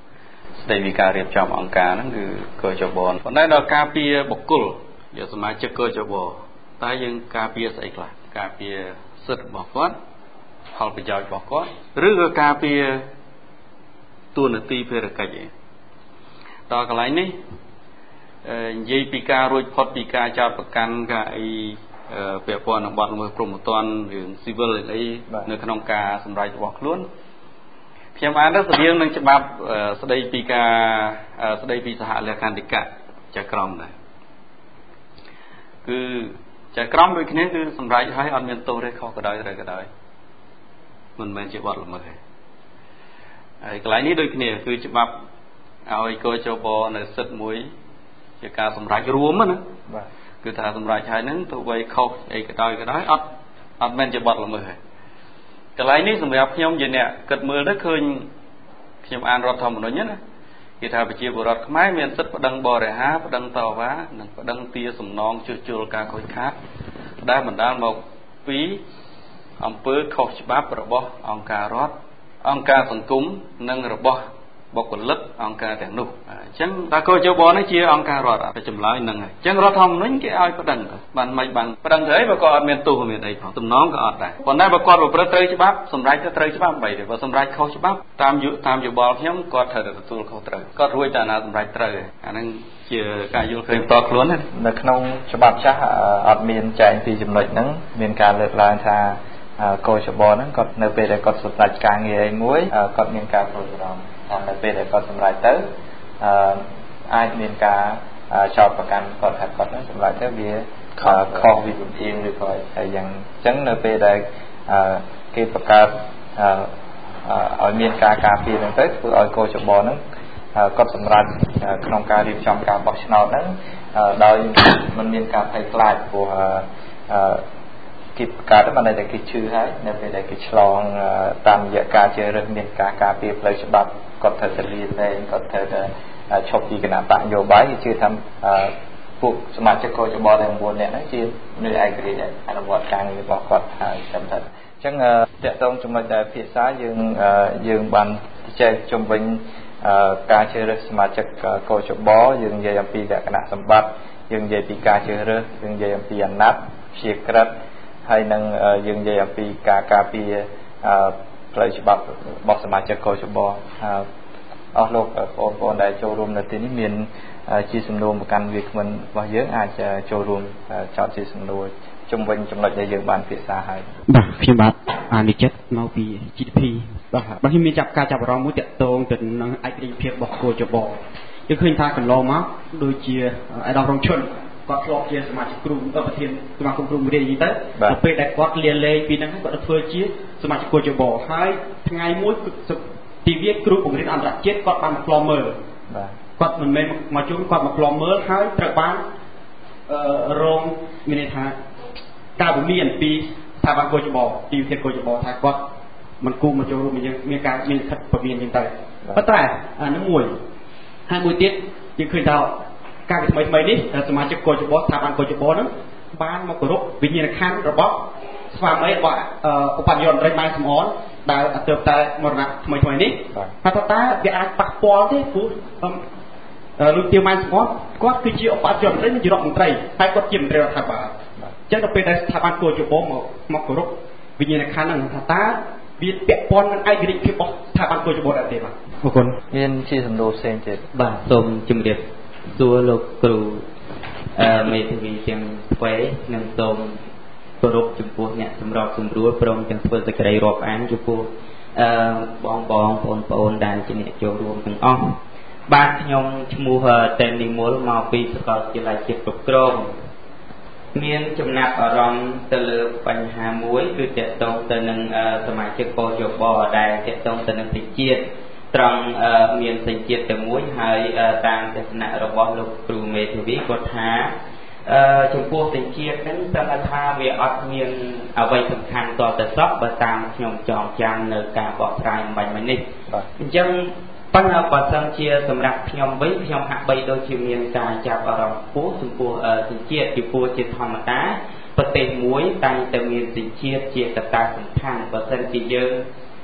ស្ដីពីការរៀបចំអង្គការហ្នឹងគឺកោជបប៉ុន្តែដល់ការពារបុគ្គលយកសមាជិកកោជបតែយើងការពារស្អីខ្លះការពារសិទ្ធិរបស់គាត់ផលប្រយោជន៍របស់គាត់ឬក៏ការពារតួនាទីភារកិច្ចដល់កន្លែងនេះនិយាយពីការរួចផុតពីការចោទប្រកាន់ការអីពាក់ព័ន្ធនឹងបទល្មើសព្រហ្មទណ្ឌរឿង civil អីនៅក្នុងការសម្រេចរបស់ខ្លួនខ្ញុំអានទៅស្តៀងនឹងច្បាប់ស្ដីពីការស្ដីពីសហលក្ខន្តិកៈចក្រមដែរគឺចក្រមដូចគ្នាគឺសម្រេចឲ្យអត់មានទោសទេខុសក៏ដោយត្រូវក៏ដោយមិនមែនជាបទល្មើសទេហើយកន្លែងនេះដូចគ្នាគឺច្បាប់ឲ្យកោជបនៅសិទ្ធិមួយជាការសម្រេចរួមណាបាទគឺថាសម្រេចហើយហ្នឹងទោះបីខុសអីក៏ដោយអត់មែនជាបទល្មើសទេកន្លែងនេះសម្រាប់ខ្ញុំជាអ្នកគិតមើលទៅឃើញខ្ញុំអានរដ្ឋធម្មនុញ្ញណាគេថាប្រជាពលរដ្ឋខ្មែរមានសិទ្ធិប្តឹងបរិហាប្តឹងតវ៉ានិងប្តឹងទារសំណងជួសជុលការខូចខាតដែលបណ្ដាលមកពីអំពើខុសច្បាប់របស់អង្គការរដ្ឋអង្គការសង្គមនិងរបស់បុគ្គលិកអង្គការទាំងនោះអញ្ចឹងតើកោជបនេះជាអង្គការរដ្ឋតែចម្លើយហ្នឹងហើយអញ្ចឹងរដ្ឋធម្មនុញ្ញគេឲ្យប្តឹងបានមិនបានប្តឹងទៅអីបើក៏អត់មានទោសមានអីផងតំណងក៏អត់ដែរប៉ុន្តែបើគាត់ប្រព្រឹត្តត្រូវច្បាប់សម្រេចទៅត្រូវច្បាប់បីទេបើសម្រេចខុសច្បាប់តាមយោបល់ខ្ញុំគាត់ត្រូវតែទទួលខុសត្រូវគាត់រួចតែណាសម្រេចត្រូវអាហ្នឹងជាការយល់ឃើញផ្ទាល់ខ្លួននៅក្នុងច្បាប់ចាស់អត់មានចែងពីចំណុចហ្នឹងមានការលើកឡើងថាកោជបហ្នឹងគាត់នៅពេលដែលគាត់សម្រេចការងារអីមួយគាត់មានការព្រួយបារម្ភថានៅពេលដែលគាត់សម្រេចទៅអាចមានការចោទប្រកាន់គាត់ថាគាត់នឹងសម្រេចទៅវាខុសវិធានឬក៏អីយ៉ាងអញ្ចឹងនៅពេលដែលគេបង្កើតឲ្យមានការការពារហ្នឹងទៅធ្វើឲ្យកោជបហ្នឹងគាត់សម្រេចក្នុងការរៀបចំការបោះឆ្នោតហ្នឹងដោយមិនមានការភ័យខ្លាចព្រោះគេបង្កើតបានតែគេជឿហើយនៅពេលដែលគេឆ្លងតាមរយៈការជ្រើសរើសមានការការពារផ្លូវច្បាប់គាត់ត្រូវតែលាលែងគាត់ត្រូវតែឈប់ពីគណៈបកនយោបាយគេជឿថាពួកសមាជិកកោជបទាំង9នាក់ហ្នឹងជានៅឯករាជ្យអនុវត្តការងាររបស់គាត់ហើយចាំថាអញ្ចឹងតកតងចំណុចដែលភាសាយើងបានចែកជុំវិញការជ្រើសរើសសមាជិកកោជបយើងនិយាយអំពីលក្ខណៈសម្បត្តិយើងនិយាយពីការជ្រើសរើសយើងនិយាយអំពីអាណត្តិព្យាក្រឹតហើយនឹងយើងនិយាយអំពីការការពារផ្លូវច្បាប់របស់សមាជិកកោជបអស់លោកបងប្អូនដែលចូលរួមនៅទីនេះមានជាសំណួរប្រកាន់វាគ្មិនរបស់យើងអាចចូលរួមចោទជាសំណួរជុំវិញចំណុចដែលយើងបានពិភាក្សាហើយបាទខ្ញុំបាទអានិចិត្តមកពី GDP បាទខ្ញុំមានការចាប់អារម្មណ៍មួយទាក់ទងទៅនឹងឯករាជ្យភាពរបស់កោជបយើងឃើញថាកន្លងមកដូចជាអាដាមរងឈុនគាត់ធ្លាប់ជាសមាជិកគ្រូប្រធានសមាគមគ្រូបង្រៀនអីទៅដល់ពេលដែលគាត់លាលែងពីហ្នឹងគាត់ធ្វើជាសមាជិកកោជបហើយថ្ងៃមួយទិវាគ្រូបង្រៀនអន្តរជាតិគាត់បានមកផ្លំមើលបាទគាត់មិនមែនមកជួបគាត់មកផ្លំមើលហើយត្រូវបានរងមានន័យថាការពមៀនពីស្ថាប័នកោជបទីវិទ្យាកោជបថាគាត់មិនគូមកចូលរួមមានការមានខិតពមៀនចឹងទៅប៉ុន្តែអានោះមួយហើយមួយទៀតយើងឃើញថាការថ្មីនេះសមាជិកកោជបស្ថាប័នកោជបហ្នឹងបានមកគោរពវិញ្ញាណក្ខន្ធរបស់ស្វាមីរបស់ឧបនាយករដ្ឋមន្ត្រីម៉ែសំអនដែលទើបតែមរណៈថ្មីនេះថាតើវាអាចប៉ះពាល់ទេព្រោះលោកទាវម៉ែសំអនគាត់គឺជាឧបនាយករដ្ឋមន្ត្រីនិងជារដ្ឋមន្ត្រីហើយគាត់ជាមន្ត្រីរដ្ឋាភិបាលអញ្ចឹងដល់ពេលដែលស្ថាប័នកោជបមកគោរពវិញ្ញាណក្ខន្ធហ្នឹងថាតើវាពាក់ព័ន្ធនឹងឯករាជ្យភាពរបស់ស្ថាប័នកោជបដែរទេបាទអរគុណមានជាសំណួរផ្សេងទៀតបាទសូមជម្រាបសួរលោកគ្រូមេធាវីទាំងទ្វេនិងសូមគោរពចំពោះអ្នកសម្របសម្រួលព្រមទាំងធ្វើសេចក្តីរាប់អានចំពោះបងប្អូនដែលជាអ្នកចូលរួមទាំងអស់បាទខ្ញុំឈ្មោះតែននិមលមកពីសាកលវិទ្យាល័យជាតិគ្រប់គ្រងមានចំណាប់អារម្មណ៍ទៅលើបញ្ហាមួយគឺតកតងទៅនឹងសមាជិកកោជបដែលតកតងទៅនឹងសេចក្តីត្រង់មានសេចក្តីតែមួយហើយតាមទស្សនៈរបស់លោកគ្រូមេធាវីគាត់ថាចំពោះសេចក្តីហ្នឹងតែថាវាអត់មានអ្វីសំខាន់តទៅសោះបើតាមខ្ញុំចងចាំនៅការបកស្រាយអំបញ្ញមិញនេះអញ្ចឹងប៉ុន្តែបើសិនជាសម្រាប់ខ្ញុំវិញខ្ញុំហាក់បីដូចជាមានការចាប់អារម្មណ៍ខ្ពស់ចំពោះសេចក្តីពីព្រោះជាធម្មតាប្រទេសមួយតែងតែមានសេចក្តីជាកត្តាសំខាន់បើសិនជាយើង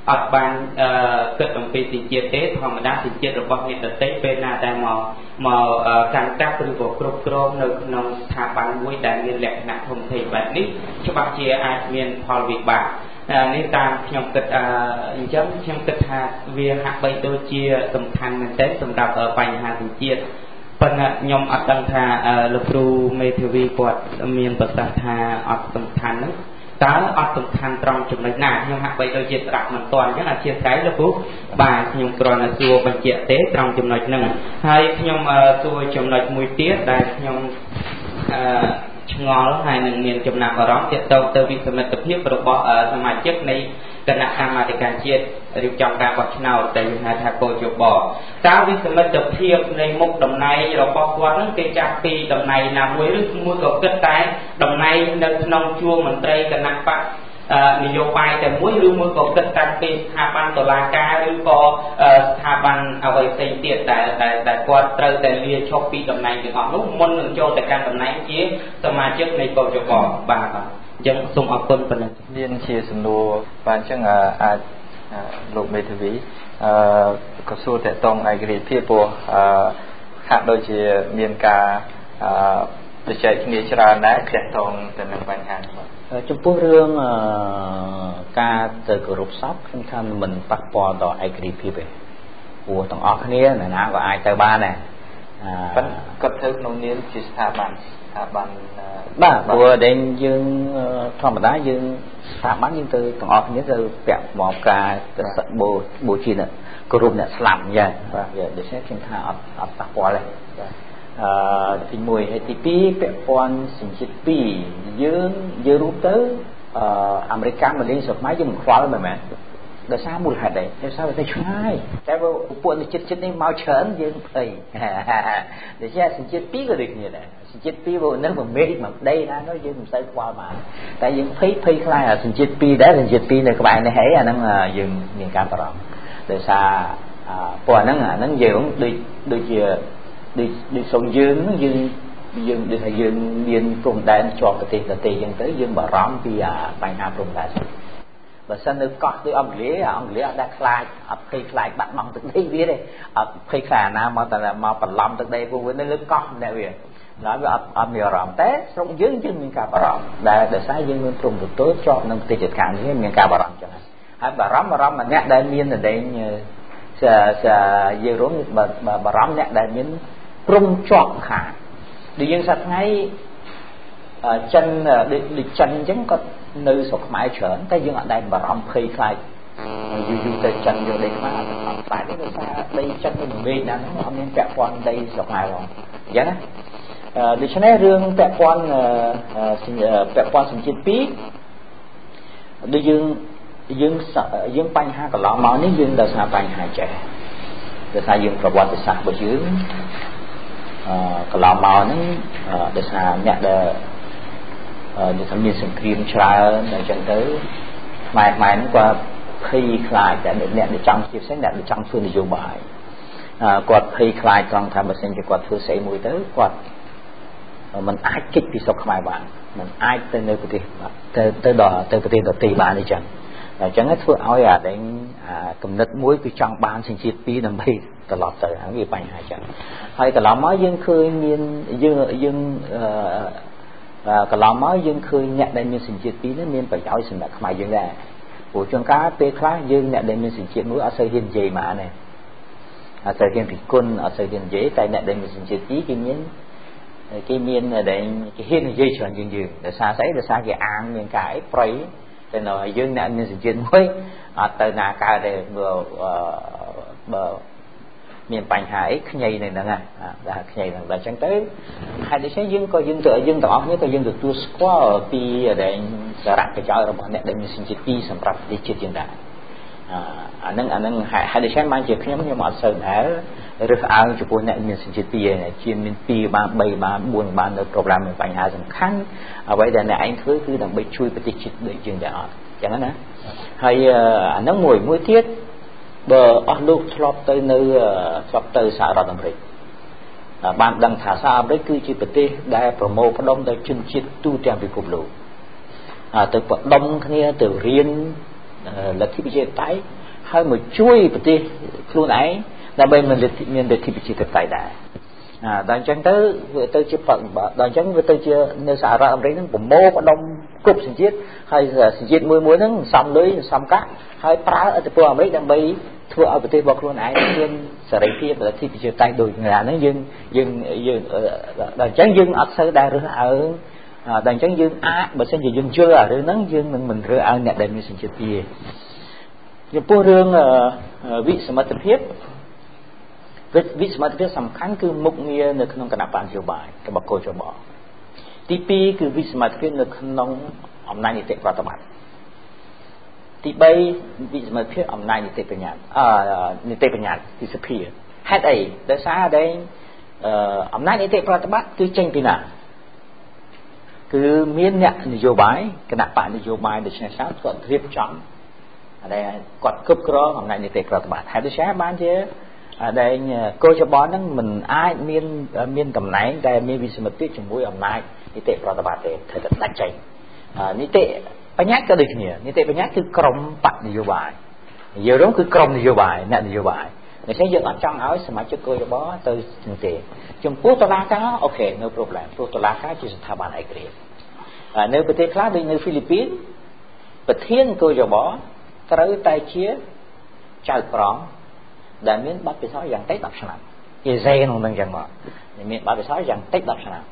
អត់បានគិតអំពីទីជាតិទេធម្មតាទីជាតិរបស់អ្នកដទៃពេលណាតែមកកាន់កាប់ឬក៏គ្រប់គ្រងនៅក្នុងស្ថាប័នមួយដែលមានលក្ខណៈធំធេងបែបនេះច្បាស់ជាអាចមានផលវិបាកនេះតាមខ្ញុំគិតអញ្ចឹងខ្ញុំគិតថាវាហាក់បីដូចជាសំខាន់មែនទែនសម្រាប់បញ្ហាទីជាតិប៉ុន្តែខ្ញុំអត់ដឹងថាលោកគ្រូមេធាវីគាត់មានប្រសាសន៍ថាអត់សំខាន់ហ្នឹងតើអត់សំខាន់ត្រង់ចំណុចណាខ្ញុំហាក់បីដូចជាស្ដាប់មិនទាន់អញ្ចឹងអធិស្ឋានលោកគ្រូបាទខ្ញុំគ្រាន់តែសួរបញ្ជាក់ទេត្រង់ចំណុចហ្នឹងហើយខ្ញុំសួរចំណុចមួយទៀតដែលខ្ញុំឆ្ងល់ហើយនឹងមានចំណាប់អារម្មណ៍ទាក់ទងទៅវិសមិទ្ធភាពរបស់សមាជិកនៃគណៈកម្មាធិការជាតិរៀបចំការបោះឆ្នោតដែលហៅថាកោជបតើវិសមិទ្ធភាពនៃមុខតំណែងរបស់គាត់នឹងគេចាប់ពីតំណែងណាមួយឬមួយក៏គិតតែតំណែងនៅក្នុងជួរមន្ត្រីគណៈបកនយោបាយតែមួយឬមួយក៏គិតតែពីស្ថាប័នតុលាការឬក៏ស្ថាប័នអ្វីផ្សេងទៀតដែលគាត់ត្រូវតែលាឈប់ពីតំណែងទាំងអស់នោះមុននឹងចូលទៅកាន់តំណែងជាសមាជិកនៃកោជបបាទអញ្ចឹងសូមអរគុណប៉ុណ្ណឹងមានជាសំណួរបាទអញ្ចឹងអាចលោកមេធាវីក៏សួរតកតងឯករាជ្យភាពព្រោះហាក់ដូចជាមានការប្រជែកគ្នាច្រើនដែរតកតងទៅនឹងបញ្ហានេះចំពោះរឿងការទៅគោរពសពខ្ញុំថាមិនប៉ះពាល់ដល់ឯករាជ្យភាពទេព្រោះទាំងអស់គ្នាណាក៏អាចទៅបានដែរគាត់ធ្វើក្នុងនាមជាស្ថាប័នបាទព្រោះដែលយើងធម្មតាយើងស្ថាប័នយើងទៅទាំងអស់គ្នាទៅពាក់មកការទៅបូជាអ្នកគោរពអ្នកស្លាប់អញ្ចឹងបាទដូច្នេះខ្ញុំថាអត់ប៉ះពាល់ទេទី1ហើយទី2ពាក់ព័ន្ធសញ្ជាតិ2យើងរួមទៅអាមេរិកមកលេងស្រុកខ្មែរយើងមិនខ្វល់មែនដោយសារមូលហេតុអីដោយសារវាទៅឆ្ងាយតែពួកនេះចិត្តនេះមកច្រើនយើងភ័យដូច្នេះសញ្ជាតិ2ក៏ដូចគ្នាដែរសញ្ជាតិ2ពួកនឹងមកមេឃមកដីណានោះយើងមិនសូវខ្វល់បានតែយើងភ័យខ្លាចសញ្ជាតិ2ដែរសញ្ជាតិ2នៅក្បែរនេះហើយអាហ្នឹងយើងមានការបារម្ភដោយសារពួកហ្នឹងយើងដូចជាដូចសូមយើងដូចថាយើងមានព្រំដែនជាប់ប្រទេសដទៃអញ្ចឹងទៅយើងបារម្ភពីបញ្ហាព្រំដែនបើសិននៅកោះដូចអង់គ្លេសអត់ដែលខ្លាចអត់ភ័យខ្លាចបាត់បង់ទឹកដីវាទេអត់ភ័យខ្លាចណាមកតែមកបន្លំទឹកដីពួកវានៅលើកោះម្នាក់វាឡើយវាអត់មានអារម្មណ៍តែស្រុកយើងមានការបារម្ភដែលដោយសារយើងមានព្រំប្រទល់ជាប់នឹងប្រទេសជិតខាងនេះមានការបារម្ភចឹងហើយបារម្ភម្នាក់ដែលមានដែងយើងរួមបារម្ភអ្នកដែលមានព្រំជាប់ខាងដូចយើងសប្តាហ៍ថ្ងៃចិនដូចចិនអញ្ចឹងក៏នៅស្រុកខ្មែរច្រើនតែយើងអត់ដែលបារម្ភភ័យខ្លាចយូរទៅចិនយកដីខ្មែរអត់ខ្លាចទេដោយសារដីចិនមិនមេឃណាហ្នឹងអត់មានពាក់ព័ន្ធដីស្រុកខ្មែរផងអញ្ចឹងណាដូច្នេះរឿងពាក់ព័ន្ធសញ្ជាតិ2ដូចយើងបញ្ហាកន្លងមកនេះយើងដោយសារបញ្ហាចេះដោយសារយើងប្រវត្តិសាស្ត្ររបស់យើងកន្លងមកហ្នឹងដោយសារអ្នកដែលនិយាយមានសង្គ្រាមច្រើនអញ្ចឹងទៅខ្មែរហ្នឹងគាត់ភ័យខ្លាចតែអ្នកដែលចង់ជាផ្សេងអ្នកដែលចង់ធ្វើនយោបាយគាត់ភ័យខ្លាចត្រង់ថាបើសិនជាគាត់ធ្វើស្អីមួយទៅគាត់มันអាចគេចពីស្រុកខ្មែរបានมันអាចទៅនៅប្រទេសទៅដល់ទៅប្រទេសដទៃបានអញ្ចឹងធ្វើឲ្យគំនិតមួយគឺចង់បានសញ្ជាតិ2ដើម្បីត្រឡប់ទៅហ្នឹងវាបញ្ហាអញ្ចឹងហើយកន្លងមកយើងឃើញមានយើងកន្លងមកយើងឃើញអ្នកដែលមានសញ្ជាតិ2នេះមានប្រយោជន៍សម្រាប់ខ្មែរយើងដែរព្រោះជួនកាលពេលខ្លះយើងអ្នកដែលមានសញ្ជាតិមួយអត់សូវហ៊ាននិយាយមកណាអត់សូវហ៊ានពិគុណអត់សូវហ៊ាននិយាយតែអ្នកដែលមានសញ្ជាតិ2គេមានដែលគេហ៊ាននិយាយច្រើនជាងយើងដោយសារស្អីដោយសារគេអាងមានការអីប្រៃតែនៅយើងអ្នកមានសញ្ជាតិមួយអត់ទៅណាកើតទេបើមានបញ្ហាអីខ្ញីនៅហ្នឹងដែរខ្ញីហ្នឹងដល់អញ្ចឹងទៅហើយដូច្នេះយើងទាំងអស់គ្នាក៏យើងទទួលស្គាល់ពីសារៈប្រយោជន៍របស់អ្នកដែលមានសញ្ជាតិ2សម្រាប់ប្រទេសជាតិយើងដែរអាហ្នឹងហើយដូច្នេះមកជាខ្ញុំអត់សូវដែររើសអើងចំពោះអ្នកមានសញ្ជាតិ2ឯងជាមាន2បាន3បាន4បាននៅប្រូក្រាមមានបញ្ហាសំខាន់អ្វីដែលអ្នកឯងធ្វើគឺដើម្បីជួយប្រទេសជាតិដូចយើងដែរអត់អញ្ចឹងណាហើយអាហ្នឹងមួយទៀតបើអស់លោកធ្លាប់ទៅសហរដ្ឋអាមេរិកបានដឹងថាសហរដ្ឋអាមេរិកគឺជាប្រទេសដែលប្រមូលផ្ដុំដោយជនជាតិទូទាំងពិភពលោកទៅផ្ដុំគ្នាទៅរៀនលទ្ធិប្រជាធិបតេយ្យហើយមកជួយប្រទេសខ្លួនឯងដើម្បីមានលទ្ធិប្រជាធិបតេយ្យដែរដល់អញ្ចឹងទៅវាទៅជាបកដល់អញ្ចឹងវាទៅជានៅសហរដ្ឋអាមេរិកហ្នឹងប្រមូលផ្ដុំគ្រប់សញ្ជាតិហើយសញ្ជាតិមួយហ្នឹងសំលុយសំកាក់ហើយប្រើឥទ្ធិពលអាមេរិកដើម្បីធ្វើឲ្យប្រទេសរបស់ខ្លួនឯងមានសេរីភាពលទ្ធិប្រជាធិបតេយ្យដូចហ្នឹងយើងដល់អញ្ចឹងយើងអត់សូវដែររើសអើងដល់អញ្ចឹងយើងអាចបើសិនជាយើងជឿអារឿងហ្នឹងយើងនឹងមិនរើសអើងអ្នកដែលមានសញ្ជាតិទេចំពោះរឿងវិសមត្ថភាពវិសមត្ថភាពសំខាន់គឺមុខងារនៅក្នុងគណៈបកនយោបាយរបស់កោជបទី2គឺវិសមត្ថភាពនៅក្នុងអំណាចនីតិប្រតិបត្តិទី3វិសមត្ថភាពអំណាចនីតិបញ្ញត្តិនីតិបញ្ញត្តិទីសភាហេតុអីដោយសារតែអំណាចនីតិប្រតិបត្តិគឺចេញពីណាគឺមានអ្នកនយោបាយគណៈបកនយោបាយដូចនេះគាត់រៀបចំដែលគាត់គ្រប់គ្រងអំណាចនីតិប្រតិបត្តិហើយដូចជាបានជាដែលកោជបហ្នឹងមិនអាចមានតំណែងដែលមានវិសមត្ថភាពជាមួយអំណាចនីតិប្រតិបត្តិទេត្រូវតែដាច់ចេញនីតិបញ្ញត្តិក៏ដូចគ្នានីតិបញ្ញត្តិគឺក្រមបកនយោបាយនិយាយរួមគឺក្រមនយោបាយអ្នកនយោបាយដូច្នេះយើងអត់ចង់ឲ្យសមាជិកកោជបទៅនឹងទេចំពោះតុលាការអូខេ no problem ព្រោះតុលាការជាស្ថាប័នឯករាជ្យនៅប្រទេសខ្លះដូចនៅហ្វីលីពីនប្រធានកោជបត្រូវតែជាចៅក្រមដែលមានបទពិសោធន៍យ៉ាងតិច10ឆ្នាំជាសេក្នុងនឹងចឹងមកមានបទពិសោធន៍យ៉ាងតិច10ឆ្នាំ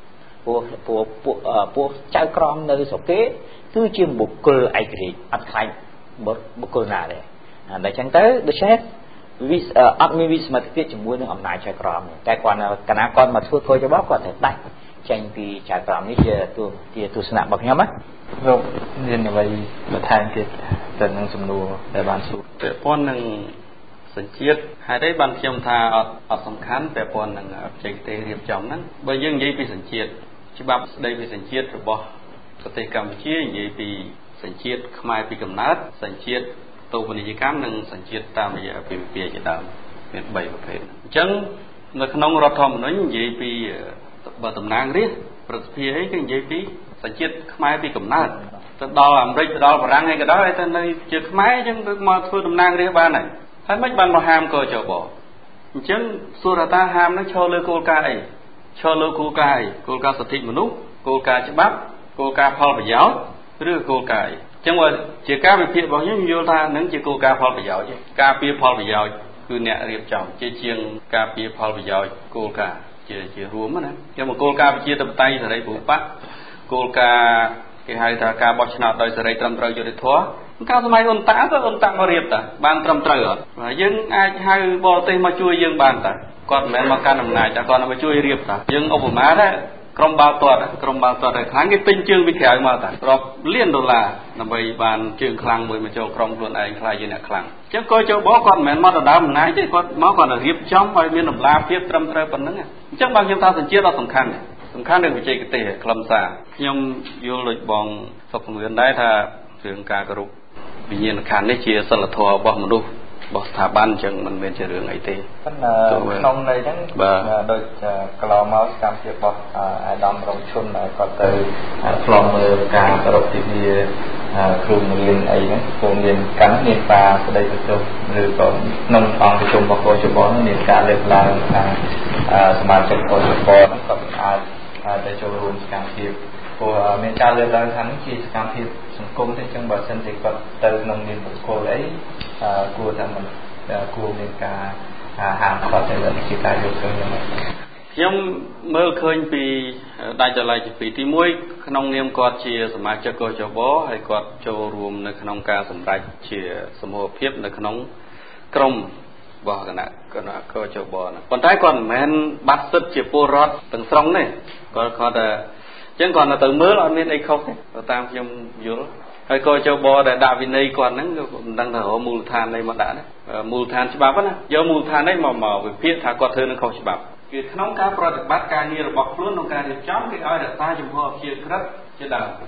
ពួកចៅក្រមនៅស្រុកគេគឺជាបុគ្គលឯករាជ្យអត់ខ្លាចបុគ្គលណាទេតែចឹងទៅដូច្នេះអត់មានវិសមត្ថភាពជាមួយនឹងអំណាចចៅក្រមតែគាត់កណាគាត់មកធ្វើកោជបគាត់ត្រូវដាច់ចេញពីចៅក្រមនេះជាទស្សនៈរបស់ខ្ញុំណាលោកមានអ្វីបន្ថែមទៀតទៅនឹងសំណួរដែលបានសួរពាក់ព័ន្ធនឹងសញ្ជាតិហេតុអីបានខ្ញុំថាអត់សំខាន់ពាក់ព័ន្ធនឹងបច្ចេកទេសរៀបចំហ្នឹងបើយើងនិយាយពីសញ្ជាតិច្បាប់ស្ដីពីសញ្ជាតិរបស់ប្រទេសកម្ពុជានិយាយពីសញ្ជាតិខ្មែរពីកំណើតសញ្ជាតិតូបនីយកម្មនិងសញ្ជាតិតាមរយៈអាពាហ៍ពិពាហ៍ជាដើមមាន3ប្រភេទអញ្ចឹងនៅក្នុងរដ្ឋធម្មនុញ្ញនិយាយពីបើតំណាងរាស្ត្រប្រសិទ្ធភាពអីគឺនិយាយពីសញ្ជាតិខ្មែរពីកំណើតទៅដល់អាមេរិកទៅដល់បារាំងអីក៏ដោយតែនៅជាខ្មែរអញ្ចឹងមកធ្វើតំណាងរាស្ត្របានហើយមិនបានមកហាមកោជបអញ្ចឹងសុរតាហាមនឹងឈរលើគោលការណ៍អីឈរលើគោលការណ៍អីគោលការណ៍សិទ្ធិមនុស្សគោលការណ៍ច្បាប់គោលការណ៍ផលប្រយោជន៍ឬគោលការណ៍អីអញ្ចឹងបើជាការវិភាគរបស់ខ្ញុំយល់ថានឹងជាគោលការណ៍ផលប្រយោជន៍ការពារផលប្រយោជន៍គឺអ្នករៀបចំជាងការពារផលប្រយោជន៍គោលការណ៍ជារួមណាខ្ញុំមកគោលការណ៍ប្រជាធិបតេយ្យសេរីពហុបកគោលការណ៍គេហៅថាការបោះឆ្នោតដោយសេរីត្រឹមត្រូវយុត្តិធម៌កាលសម័យអ៊ុនតាទៅអ៊ុនតាមករៀបតាបានត្រឹមត្រូវអត់យើងអាចហៅបរទេសមកជួយយើងបានតាគាត់មិនមែនមកកាន់អំណាចតែគាត់មកជួយរៀបតាយើងឧបមាថាក្រុមបាល់ទាត់ដែលខ្លាំងគេពេញជើងពីក្រៅមកតារាប់លានដុល្លារដើម្បីបានជើងខ្លាំងមួយមកចូលក្រុមខ្លួនឯងខ្លាយជាអ្នកខ្លាំងអញ្ចឹងកោជបគាត់មិនមែនមកដណ្ដើមអំណាចទេគាត់មកគាត់រៀបចំឲ្យមានតម្លាភាពត្រឹមត្រូវប៉ុណ្ណឹងអញ្ចឹងបើខ្ញុំថាសញ្ជាតិអត់សំខាន់រឿងបច្ចេកទេសខ្លឹមសារខ្ញុំយល់ដូចបងសុខជំនឿដែរថារឿងការគោរពវិញ្ញាណក្ខន្ធនេះជាសិលធម៌របស់មនុស្សរបស់ស្ថាប័នអញ្ចឹងមិនមែនជារឿងអីទេក្នុងន័យហ្នឹងដូចកន្លងមកសកម្មភាពរបស់អាដាមរងឈុនគាត់ទៅឆ្លងមើលការគោរពទិវាគ្រូរៀនអីហ្នឹងគង់មានកម្មមានការស្ដីបន្ទោសឬក៏ក្នុងអង្គប្រជុំរបស់កោជបហ្នឹងមានការលើកឡើងថាសមាជិកកោជបហ្នឹងក៏អាចទៅចូលរួមសកម្មភាពព្រោះមានការលើកឡើងថានេះជាសកម្មភាពសង្គមទេអញ្ចឹងបើសិនជាគាត់ទៅក្នុងមានបុគ្គលអីគួរតែមិនគួរមានការហាមឃាត់ទៅជាការយកឃើញយ៉ាងម៉េចខ្ញុំមើលឃើញពីដាច់ដライទី2ទី1ក្នុងនាមគាត់ជាសមាជិកកោជបហើយគាត់ចូលរួមនៅក្នុងការសម្រេចជាសមូហភាពនៅក្នុងក្រុមរបស់គណៈកោជបណាប៉ុន្តែគាត់មិនមែនបាត់សិទ្ធិជាពលរដ្ឋទាំងស្រុងទេគាត់តែអញ្ចឹងគាត់ទៅមើលអត់មានអីខុសទេតាមខ្ញុំយល់ហើយកោជបដែលដាក់វិន័យគាត់ហ្នឹងមិនដឹងថាមូលដ្ឋាននៃមកដាក់ណាមូលដ្ឋានច្បាប់ណាយកមូលដ្ឋាននេះមកវិភាគថាគាត់ធ្វើនឹងខុសច្បាប់គឺក្នុងការប្រតិបត្តិការងាររបស់ខ្លួនក្នុងការរៀបចំគេឲ្យរក្សាជំហរអព្យាក្រឹតជាដើម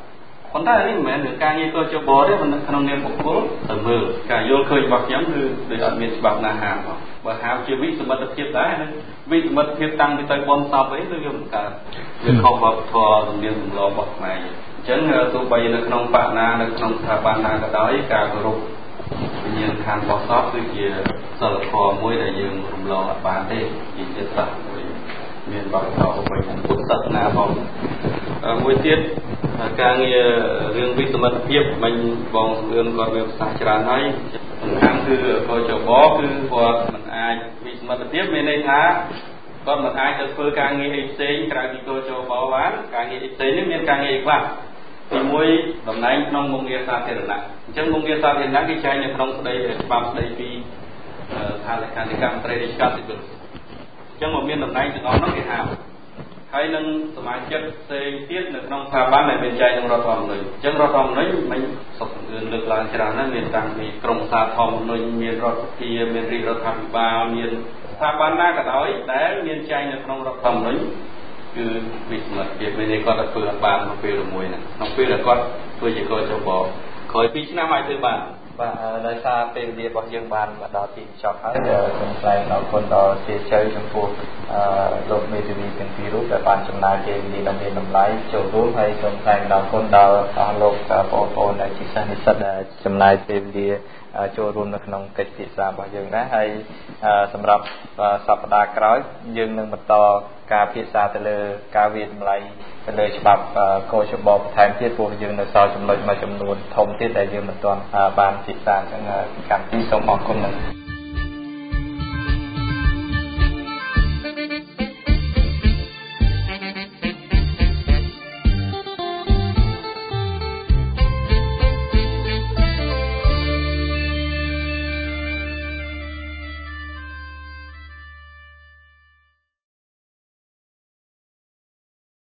ប៉ុន្តែនេះមិនមែនរឿងការងារកោជបទេមិនក្នុងនាមបុគ្គលទៅមើលការយល់ឃើញរបស់ខ្ញុំគឺដូចអត់មានច្បាប់ណាហាមផងបើហាមជាវិសមត្ថភាពដែរនឹងវិសមត្ថភាពតាំងពីទៅបនសពអីគឺវាមិនកើតវាខុសវប្បធម៌ទំនៀមទម្លាប់របស់ខ្មែរអញ្ចឹងទោះបីនៅក្នុងបកណានៅក្នុងស្ថាប័នណាក៏ដោយការគោរពវិញ្ញាណក្ខន្ធរបស់សពគឺជាសិលធម៌មួយដែលយើងរំលងអត់បានទេជាចិត្តសាស្ត្រមួយមានវប្បធម៌របស់ពុទ្ធសាសនាផងមួយទៀតការងាររឿងវិសមត្ថភាពមិញបងលឿនគាត់មានប្រសាសន៍ច្រើនហើយសំខាន់គឺកោជបគឺគាត់មិនអាចវិសមត្ថភាពមានន័យថាគាត់មិនអាចទៅធ្វើការងារអីផ្សេងក្រៅពីកោជបបានការងារផ្សេងនេះមានការងារខ្លះទីមួយតំណែងក្នុងមុខងារសាធារណៈអញ្ចឹងមុខងារសាធារណៈគេចែងនៅក្នុងស្ដីច្បាប់ស្ដីពីថាលេខាធិការមន្ត្រីរាជការស៊ីវិលអញ្ចឹងមកមានតំណែងទាំងអស់នោះគេហាមហើយនឹងសមាជិកផ្សេងទៀតនៅក្នុងស្ថាប័នដែលមានចែងក្នុងរដ្ឋធម្មនុញ្ញអញ្ចឹងរដ្ឋធម្មនុញ្ញមិនសុខឿនលើកឡើងច្រើនណាស់មានតាំងពីក្រមសារធម្មនុញ្ញមានរដ្ឋសភាមានរាជរដ្ឋាភិបាលមានស្ថាប័នណាក៏ដោយដែលមានចែងនៅក្នុងរដ្ឋធម្មនុញ្ញគឺវិសមត្ថភាពមានគាត់ទៅធ្វើអត់បានក្នុងពេលមួយហ្នឹងក្នុងពេលដែលគាត់ធ្វើជាកោជបក្រោយ2ឆ្នាំអាចធ្វើបានបាទដោយសារពេលវេលារបស់យើងបានមកដល់ទីបញ្ចប់ហើយសូមថ្លែងអរគុណដល់ជាជ័យចំពោះលោកមេធាវីទាំងពីររូបដែលបានចំណាយពេលវេលាដ៏មានតម្លៃចូលរួមហើយសូមថ្លែងអរគុណដល់អស់លោកបងប្អូនដែលជាសិស្សនិស្សិតដែលចំណាយពេលវេលាចូលរួមនៅក្នុងកិច្ចពិភាក្សារបស់យើងដែរហើយសម្រាប់សប្តាហ៍ក្រោយយើងនឹងបន្តការពិភាក្សាទៅលើការវិតម្លៃទៅលើច្បាប់កោជបបន្ថែមទៀតព្រោះយើងនៅសល់ចំណុចមួយចំនួនធំទៀតដែលយើងមិនទាន់បានពិភាក្សាអញ្ចឹងកម្មវិធីសូមអរគុណ